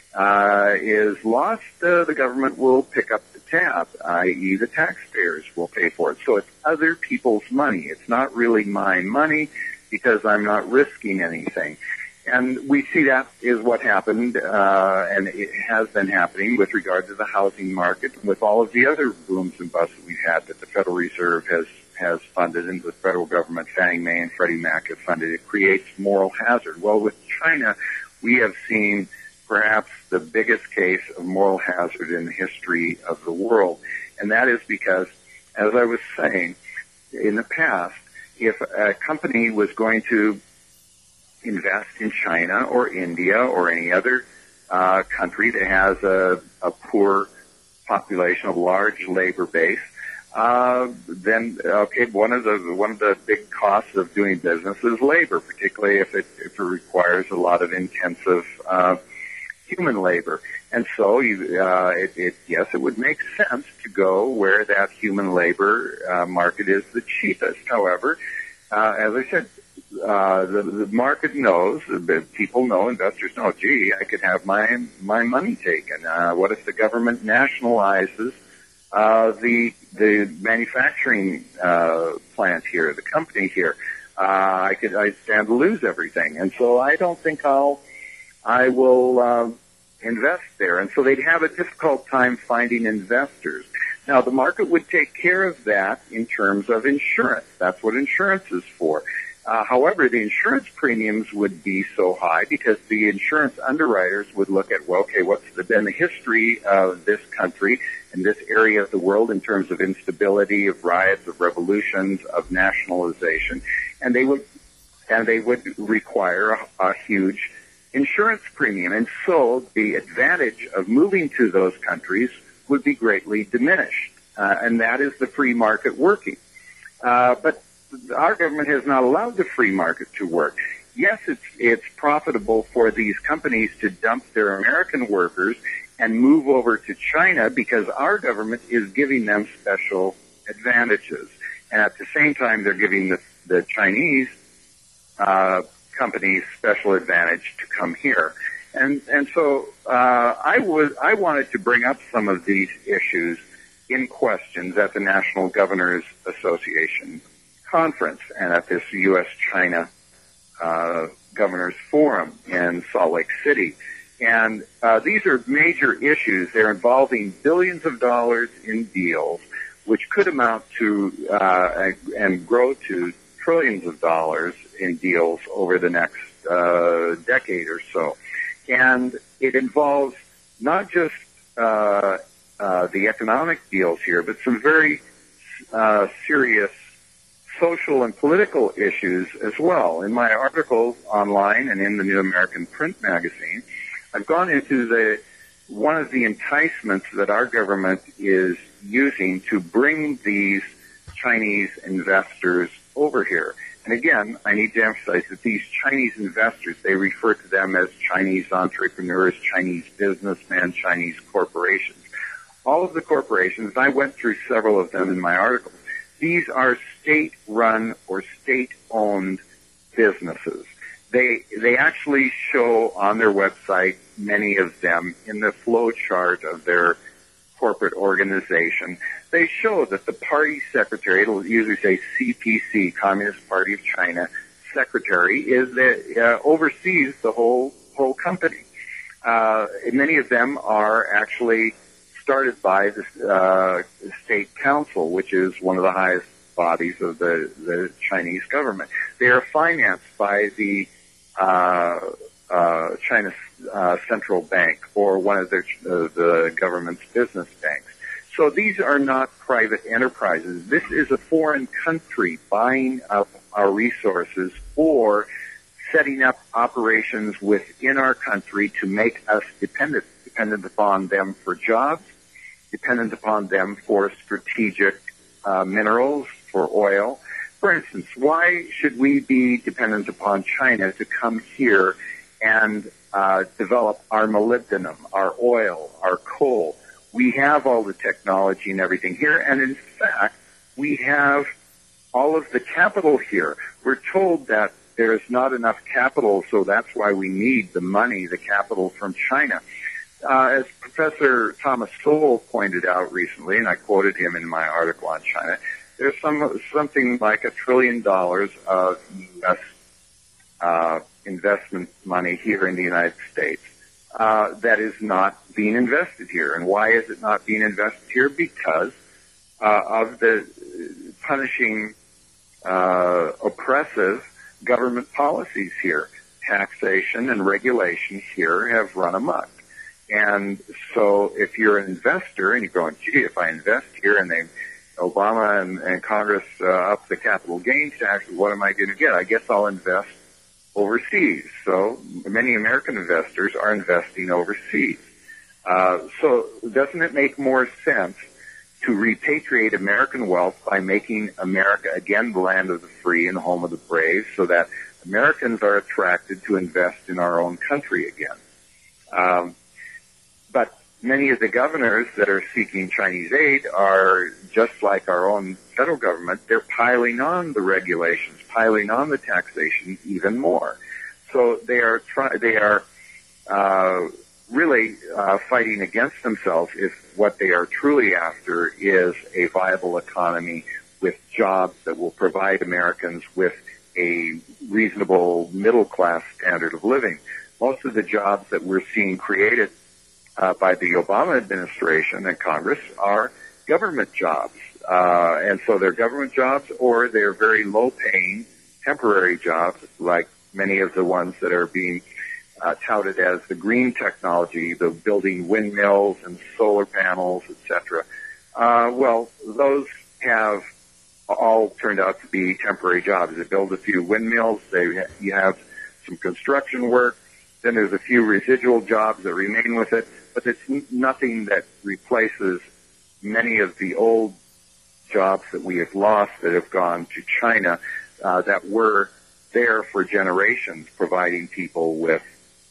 is lost, the government will pick up the tab, i.e. the taxpayers will pay for it. So it's other people's money. It's not really my money because I'm not risking anything. And we see that is what happened, and it has been happening with regard to the housing market and with all of the other booms and busts that we've had that the Federal Reserve has funded and the federal government, Fannie Mae and Freddie Mac have funded. It creates moral hazard. Well, with China, we have seen perhaps the biggest case of moral hazard in the history of the world. And that is because, as I was saying, in the past, if a company was going to invest in China or India or any other country that has a poor population, a large labor base, then one of the big costs of doing business is labor, particularly if it requires a lot of intensive human labor. And so yes, it would make sense to go where that human labor market is the cheapest. However, as I said, the market knows, people know, investors know, gee, I could have my money taken. What if the government nationalizes the manufacturing plant here, the company here? I'd stand to lose everything. And so I don't think I will invest there. And so they'd have a difficult time finding investors. Now, the market would take care of that in terms of insurance. That's what insurance is for. However, the insurance premiums would be so high because the insurance underwriters would look at, well, okay, what's been the history of this country and this area of the world in terms of instability, of riots, of revolutions, of nationalization, and they would require a huge insurance premium. And so the advantage of moving to those countries would be greatly diminished. And that is the free market working. But our government has not allowed the free market to work. Yes, it's profitable for these companies to dump their American workers and move over to China because our government is giving them special advantages. And at the same time, they're giving the Chinese companies special advantage to come here. And so I wanted to bring up some of these issues in questions at the National Governors Association conference and at this U.S.-China Governors Forum in Salt Lake City. And these are major issues. They're involving billions of dollars in deals, which could amount to and grow to trillions of dollars in deals over the next decade or so. And it involves not just the economic deals here, but some very serious social and political issues as well. In my articles online and in the New American Print magazine, I've gone into one of the enticements that our government is using to bring these Chinese investors over here. And again, I need to emphasize that these Chinese investors, they refer to them as Chinese entrepreneurs, Chinese businessmen, Chinese corporations. All of the corporations, I went through several of them in my article, these are state-run or state-owned businesses. They actually show on their website, many of them, in the flow chart of their corporate organization, they show that the party secretary, it'll usually say CPC, Communist Party of China, secretary, is that oversees the whole company. Many of them are actually started by the State Council, which is one of the highest bodies of the Chinese government. They are financed by the China Central Bank or one of the government's business banks. So these are not private enterprises. This is a foreign country buying up our resources or setting up operations within our country to make us dependent upon them for jobs dependent upon them for strategic minerals, for oil. For instance, why should we be dependent upon China to come here and develop our molybdenum, our oil, our coal? We have all the technology and everything here, and in fact, we have all of the capital here. We're told that there's not enough capital, so that's why we need the money, the capital from China. As Professor Thomas Sowell pointed out recently, and I quoted him in my article on China, there's something like $1 trillion of U.S. Investment money here in the United States that is not being invested here. And why is it not being invested here? Because of the punishing, oppressive government policies here. Taxation and regulation here have run amok. And so if you're an investor and you're going, gee, if I invest here and Obama and Congress up the capital gains tax, what am I going to get? I guess I'll invest overseas. So many American investors are investing overseas. So doesn't it make more sense to repatriate American wealth by making America again the land of the free and home of the brave, so that Americans are attracted to invest in our own country again? But many of the governors that are seeking Chinese aid are just like our own federal government. They're piling on the regulations, piling on the taxation even more. So they are really fighting against themselves if what they are truly after is a viable economy with jobs that will provide Americans with a reasonable middle-class standard of living. Most of the jobs that we're seeing created by the Obama administration and Congress are government jobs. And so they're government jobs, or they're very low-paying temporary jobs, like many of the ones that are being touted as the green technology, the building windmills and solar panels, etc. Well, those have all turned out to be temporary jobs. They build a few windmills, you have some construction work, then there's a few residual jobs that remain with it, but it's nothing that replaces many of the old jobs that we have lost that have gone to China that were there for generations, providing people with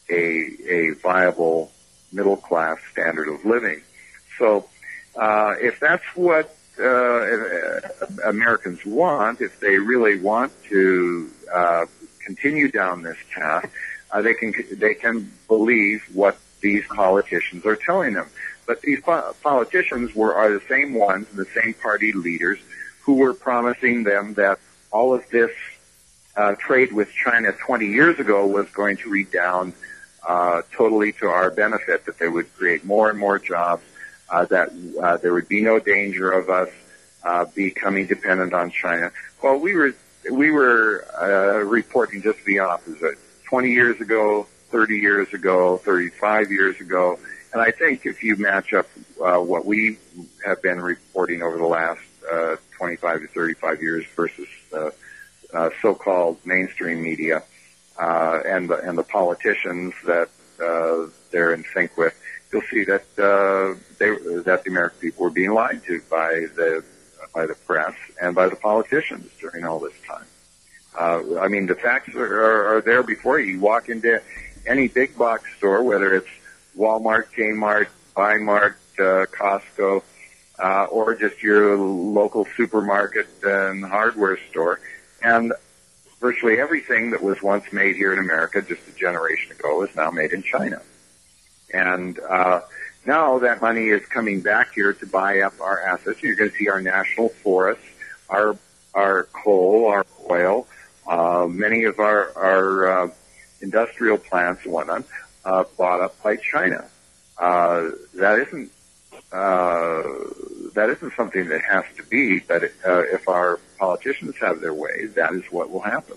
a viable middle-class standard of living. So if that's what Americans want, if they really want to continue down this path, they can believe what these politicians are telling them. But these politicians are the same ones, the same party leaders who were promising them that all of this trade with China 20 years ago was going to redound totally to our benefit, that they would create more and more jobs, that there would be no danger of us becoming dependent on China. Well, we were reporting just the opposite. 20 years ago, 30 years ago, 35 years ago, and I think if you match up what we have been reporting over the last 25 to 35 years versus so-called mainstream media and the politicians that they're in sync with, you'll see that that the American people were being lied to by the press and by the politicians during all this time. I mean, the facts are there before you. You walk into any big box store, whether it's Walmart, Kmart, Bimart, Costco, or just your local supermarket and hardware store, and virtually everything that was once made here in America just a generation ago is now made in China. And now that money is coming back here to buy up our assets. You're going to see our national forests, our coal, our oil, many of our industrial plants and whatnot bought up by China. That isn't something that has to be, but if our politicians have their way, that is what will happen.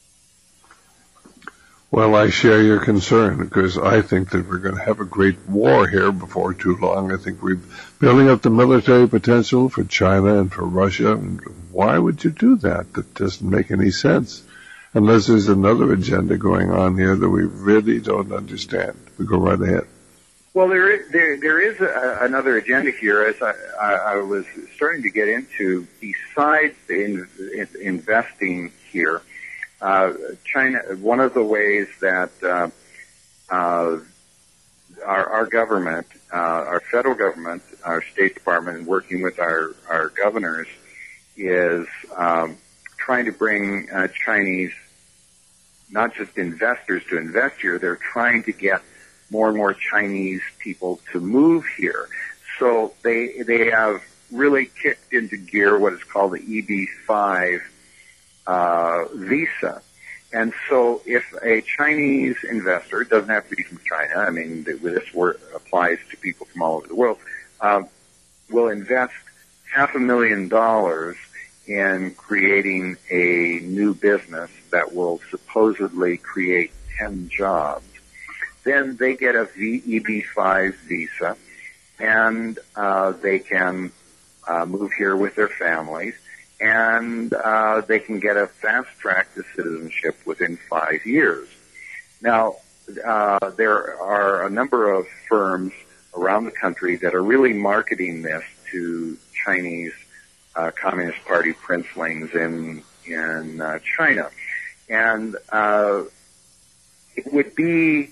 Well, I share your concern, because I think that we're going to have a great war here before too long. I think we're building up the military potential for China and for Russia. And why would you do that? That doesn't make any sense. Unless there's another agenda going on here that we really don't understand. We go right ahead. Well, there is another agenda here, as I was starting to get into. Besides investing here, China. One of the ways that our government, our federal government, our State Department, working with our governors, is trying to bring Chinese, not just investors to invest here. They're trying to get more and more Chinese people to move here. So they have really kicked into gear what is called the EB-5 visa. And so if a Chinese investor, it doesn't have to be from China, I mean, this applies to people from all over the world, will invest $500,000 in creating a new business that will supposedly create 10 jobs. Then they get a EB-5 visa, and they can move here with their families, and they can get a fast track to citizenship within 5 years. Now, there are a number of firms around the country that are really marketing this to Chinese Communist Party princelings in China, and it would be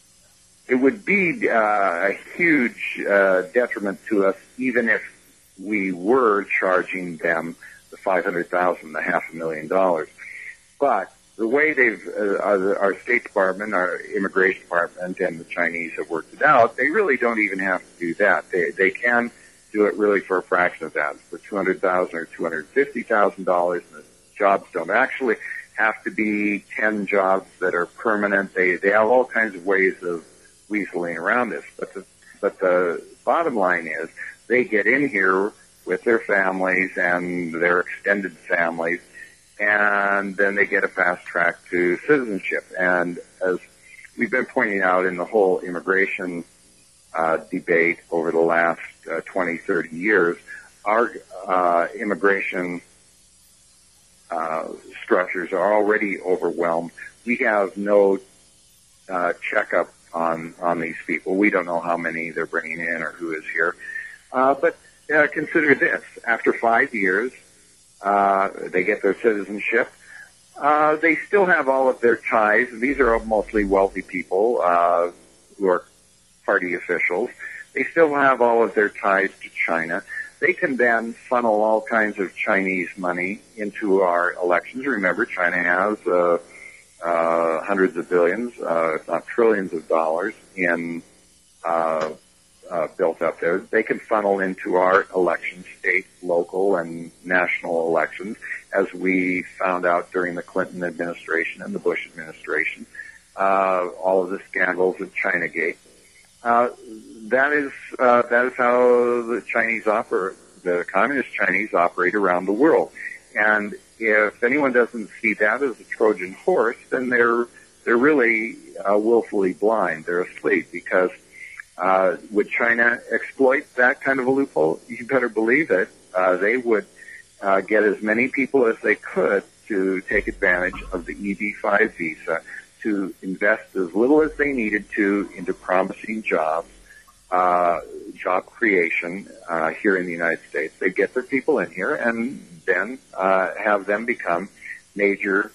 a huge detriment to us, even if we were charging them the $500,000, the $500,000. But the way our State Department, our Immigration Department, and the Chinese have worked it out, they really don't even have to do that. They can do it really for a fraction of that, for $200,000 or $250,000. And the jobs don't actually have to be 10 jobs that are permanent. They have all kinds of ways of weaseling around this. But the bottom line is they get in here with their families and their extended families, and then they get a fast track to citizenship. And as we've been pointing out in the whole immigration debate over the last 20, 30 years, our immigration structures are already overwhelmed. We have no checkup on these people. We don't know how many they're bringing in or who is here. But consider this. After 5 years, they get their citizenship. They still have all of their ties. These are mostly wealthy people who are party officials. They still have all of their ties to China. They can then funnel all kinds of Chinese money into our elections. Remember, China has hundreds of billions, if not trillions of dollars in built up there. They can funnel into our elections, state, local, and national elections, as we found out during the Clinton administration and the Bush administration, all of the scandals of Chinagate. That is how the Chinese operate, the communist Chinese operate around the world. And if anyone doesn't see that as a Trojan horse, then they're really willfully blind. They're asleep, because would China exploit that kind of a loophole? You better believe it. They would get as many people as they could to take advantage of the EB-5 visa, to invest as little as they needed to into promising jobs, job creation here in the United States. They get their people in here and then have them become major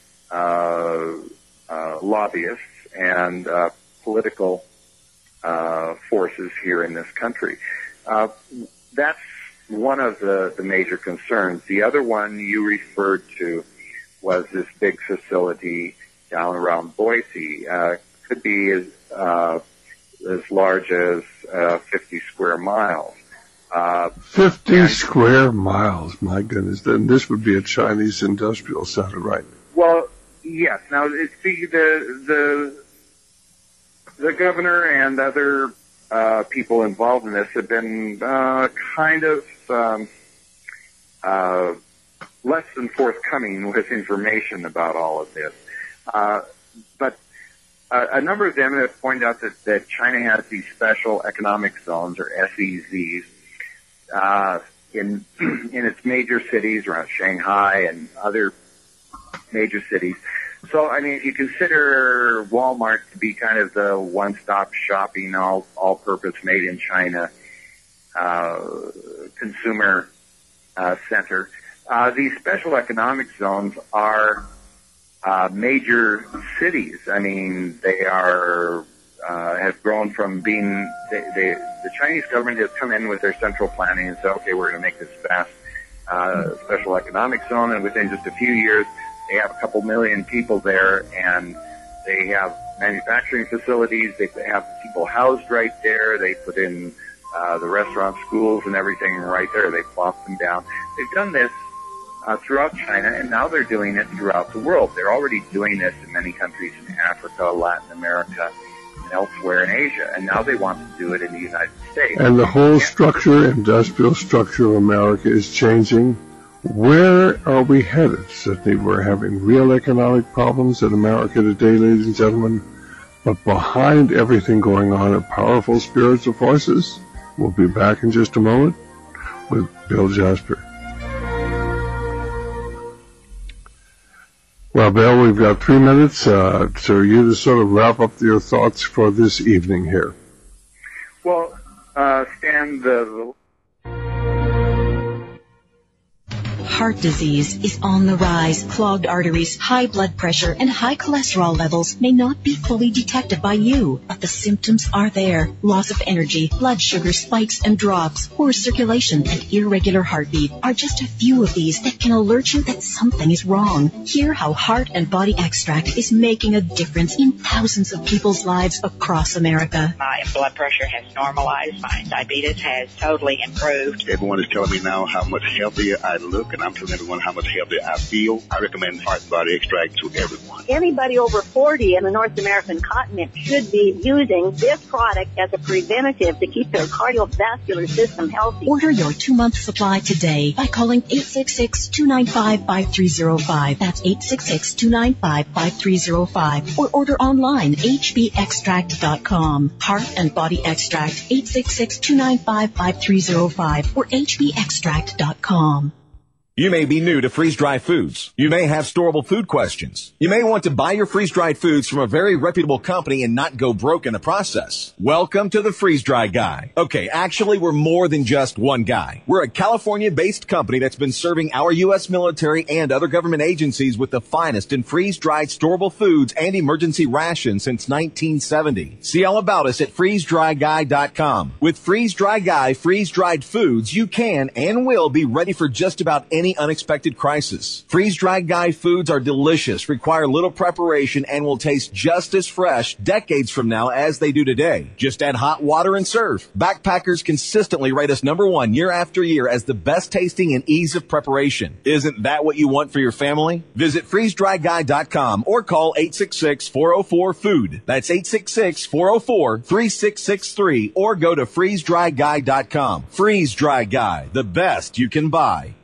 lobbyists and political forces here in this country. That's one of the major concerns. The other one you referred to was this big facility down around Boise. Could be as large as 50 square miles. 50 square miles, my goodness. Then this would be a Chinese industrial center, right? Well, yes. Now, the governor and other people involved in this have been kind of less than forthcoming with information about all of this. But a number of them have pointed out that China has these special economic zones, or SEZs, in its major cities around Shanghai and other major cities, So, I mean, if you consider Walmart to be kind of the one-stop shopping, all-purpose, made in China consumer center, these special economic zones are major cities. I mean, they are have grown from being the Chinese government has come in with their central planning and said, okay, we're going to make this vast special economic zone, and within just a few years, they have a couple million people there, and they have manufacturing facilities. They have people housed right there. They put in the restaurants, schools, and everything right there. They plop them down. They've done this throughout China, and now they're doing it throughout the world. They're already doing this in many countries in Africa, Latin America, and elsewhere in Asia, and now they want to do it in the United States. And the whole structure, industrial structure of America is changing. Where are we headed? Certainly we're having real economic problems in America today, ladies and gentlemen, but behind everything going on are powerful spiritual forces. We'll be back in just a moment with Bill Jasper. Well, Bill, we've got 3 minutes, so you to sort of wrap up your thoughts for this evening here. Well, Stan, Heart disease is on the rise. Clogged arteries, high blood pressure, and high cholesterol levels may not be fully detected by you, but the symptoms are there. Loss of energy, blood sugar spikes and drops, poor circulation, and irregular heartbeat are just a few of these that can alert you that something is wrong. Hear how Heart and Body Extract is making a difference in thousands of people's lives across America. My blood pressure has normalized. My diabetes has totally improved. Everyone is telling me now how much healthier I look, and I'm telling everyone how much healthier I feel. I recommend Heart and Body Extract to everyone. Anybody over 40 in the North American continent should be using this product as a preventative to keep their cardiovascular system healthy. Order your 2-month supply today by calling 866-295-5305. That's 866-295-5305. Or order online, hbextract.com. Heart and Body Extract, 866-295-5305 or hbextract.com. You may be new to freeze-dried foods. You may have storable food questions. You may want to buy your freeze-dried foods from a very reputable company and not go broke in the process. Welcome to the Freeze-Dry Guy. Okay, actually, we're more than just one guy. We're a California-based company that's been serving our U.S. military and other government agencies with the finest in freeze-dried storable foods and emergency rations since 1970. See all about us at freezedryguy.com. With Freeze-Dry Guy freeze-dried foods, you can and will be ready for just about any unexpected crisis. Freeze-dried Guy foods are delicious, require little preparation, and will taste just as fresh decades from now as they do today. Just add hot water and serve. Backpackers consistently rate us #1 year after year as the best tasting and ease of preparation. Isn't that what you want for your family? Visit freezedryguy.com or call 866-404-FOOD. That's 866-404-3663 or go to freezedryguy.com. Freeze-Dry Guy, the best you can buy.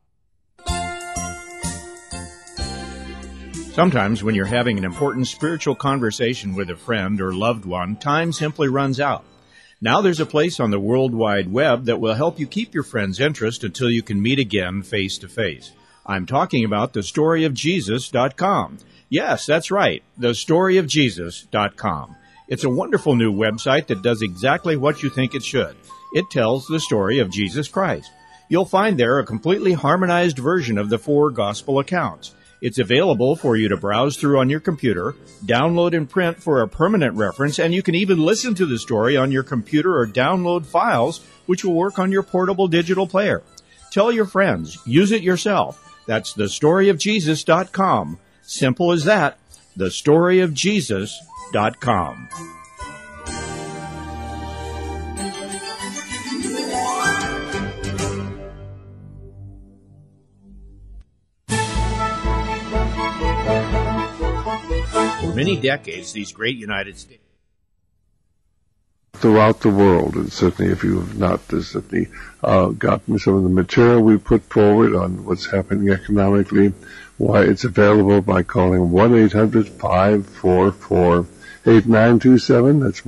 Sometimes when you're having an important spiritual conversation with a friend or loved one, time simply runs out. Now there's a place on the World Wide Web that will help you keep your friend's interest until you can meet again face to face. I'm talking about thestoryofjesus.com. Yes, that's right, thestoryofjesus.com. It's a wonderful new website that does exactly what you think it should. It tells the story of Jesus Christ. You'll find there a completely harmonized version of the 4 gospel accounts. It's available for you to browse through on your computer, download and print for a permanent reference, and you can even listen to the story on your computer or download files, which will work on your portable digital player. Tell your friends. Use it yourself. That's thestoryofjesus.com. Simple as that. thestoryofjesus.com. For many decades, these great United States throughout the world, and certainly if you have not certainly gotten some of the material we put forward on what's happening economically, why it's available by calling 1-800-544-8927. That's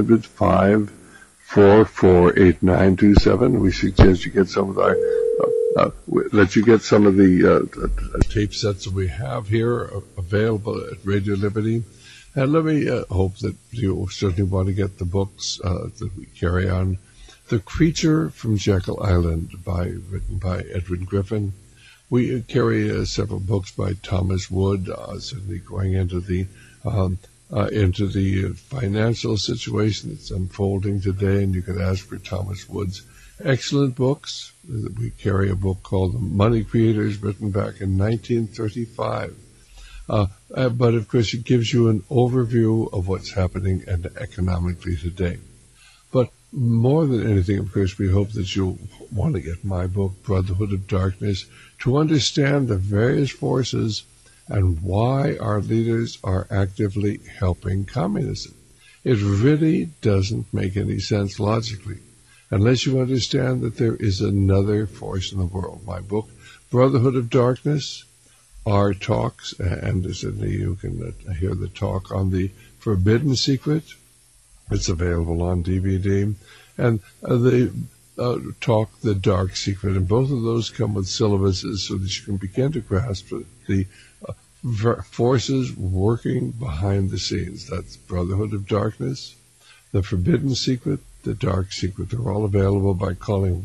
1-800-544-8927. We suggest you get some of let you get some of the tape sets that we have here available at Radio Liberty. And let me hope that you certainly want to get the books that we carry on. The Creature from Jekyll Island, written by Edwin Griffin. We carry several books by Thomas Wood, certainly going into the financial situation that's unfolding today, and you can ask for Thomas Wood's excellent books. We carry a book called The Money Creators, written back in 1935. But of course, it gives you an overview of what's happening economically today. But more than anything, of course, we hope that you'll want to get my book, Brotherhood of Darkness, to understand the various forces and why our leaders are actively helping communism. It really doesn't make any sense logically, unless you understand that there is another force in the world. My book, Brotherhood of Darkness, our talks, and certainly you can hear the talk on the Forbidden Secret. It's available on DVD. And the talk, The Dark Secret. And both of those come with syllabuses so that you can begin to grasp the forces working behind the scenes. That's Brotherhood of Darkness, The Forbidden Secret, The Dark Secret. They're all available by calling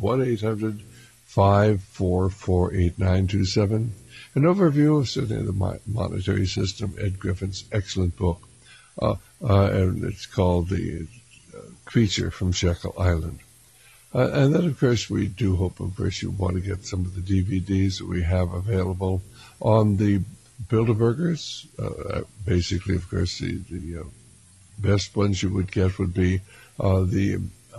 1-800-544-8927. An overview of certainly the monetary system, Ed Griffin's excellent book. And it's called The Creature from Jekyll Island. And then, of course, we do hope, of course, you want to get some of the DVDs that we have available on the Bilderbergers. Basically, of course, the best ones you would get would be the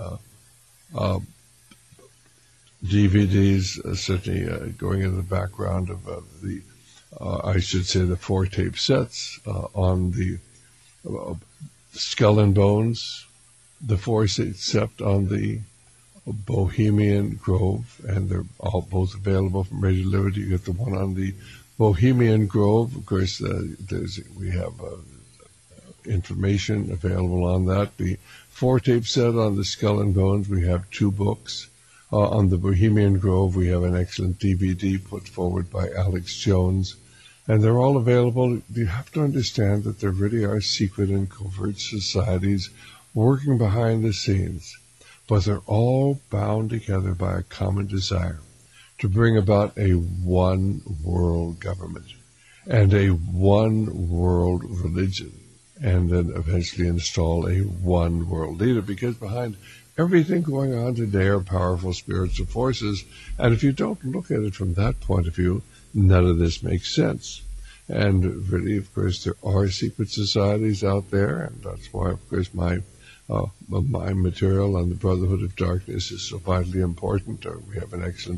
DVDs, certainly going in the background of the 4-tape sets on the Skull and Bones, the 4-tape set on the Bohemian Grove, and they're all both available from Radio Liberty. You get the one on the Bohemian Grove. Of course, we have information available on that. The 4-tape set on the Skull and Bones, we have 2 books. On the Bohemian Grove, we have an excellent DVD put forward by Alex Jones. And they're all available. You have to understand that there really are secret and covert societies working behind the scenes. But they're all bound together by a common desire to bring about a one-world government and a one-world religion, and then eventually install a one-world leader, because behind everything going on today are powerful spiritual forces, and if you don't look at it from that point of view, none of this makes sense. And really, of course, there are secret societies out there, and that's why, of course, my material on the Brotherhood of Darkness is so vitally important. We have an excellent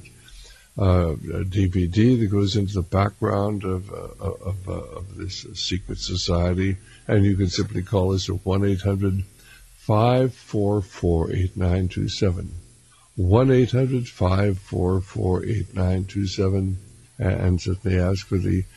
DVD that goes into the background of this secret society, and you can simply call us at 1-800-544-8927. 1-800-544-8927, and certainly ask for the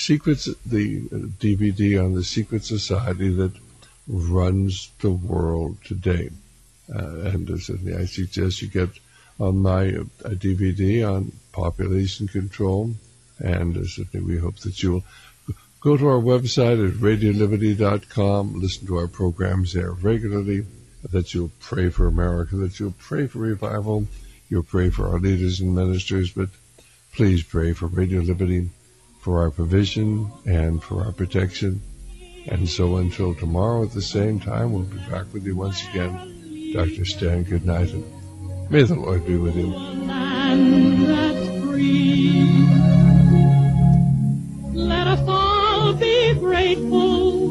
DVD on the secret society that runs the world today. And certainly I suggest you get on my DVD on population control, and certainly we hope that you'll go to our website at radioliberty.com, listen to our programs there regularly, that you'll pray for America, that you'll pray for revival, you'll pray for our leaders and ministers, but please pray for Radio Liberty, for our provision and for our protection. And so until tomorrow at the same time, we'll be back with you once again. Dr. Stan, good night, and may the Lord be with you. Land that's free. Let us all be grateful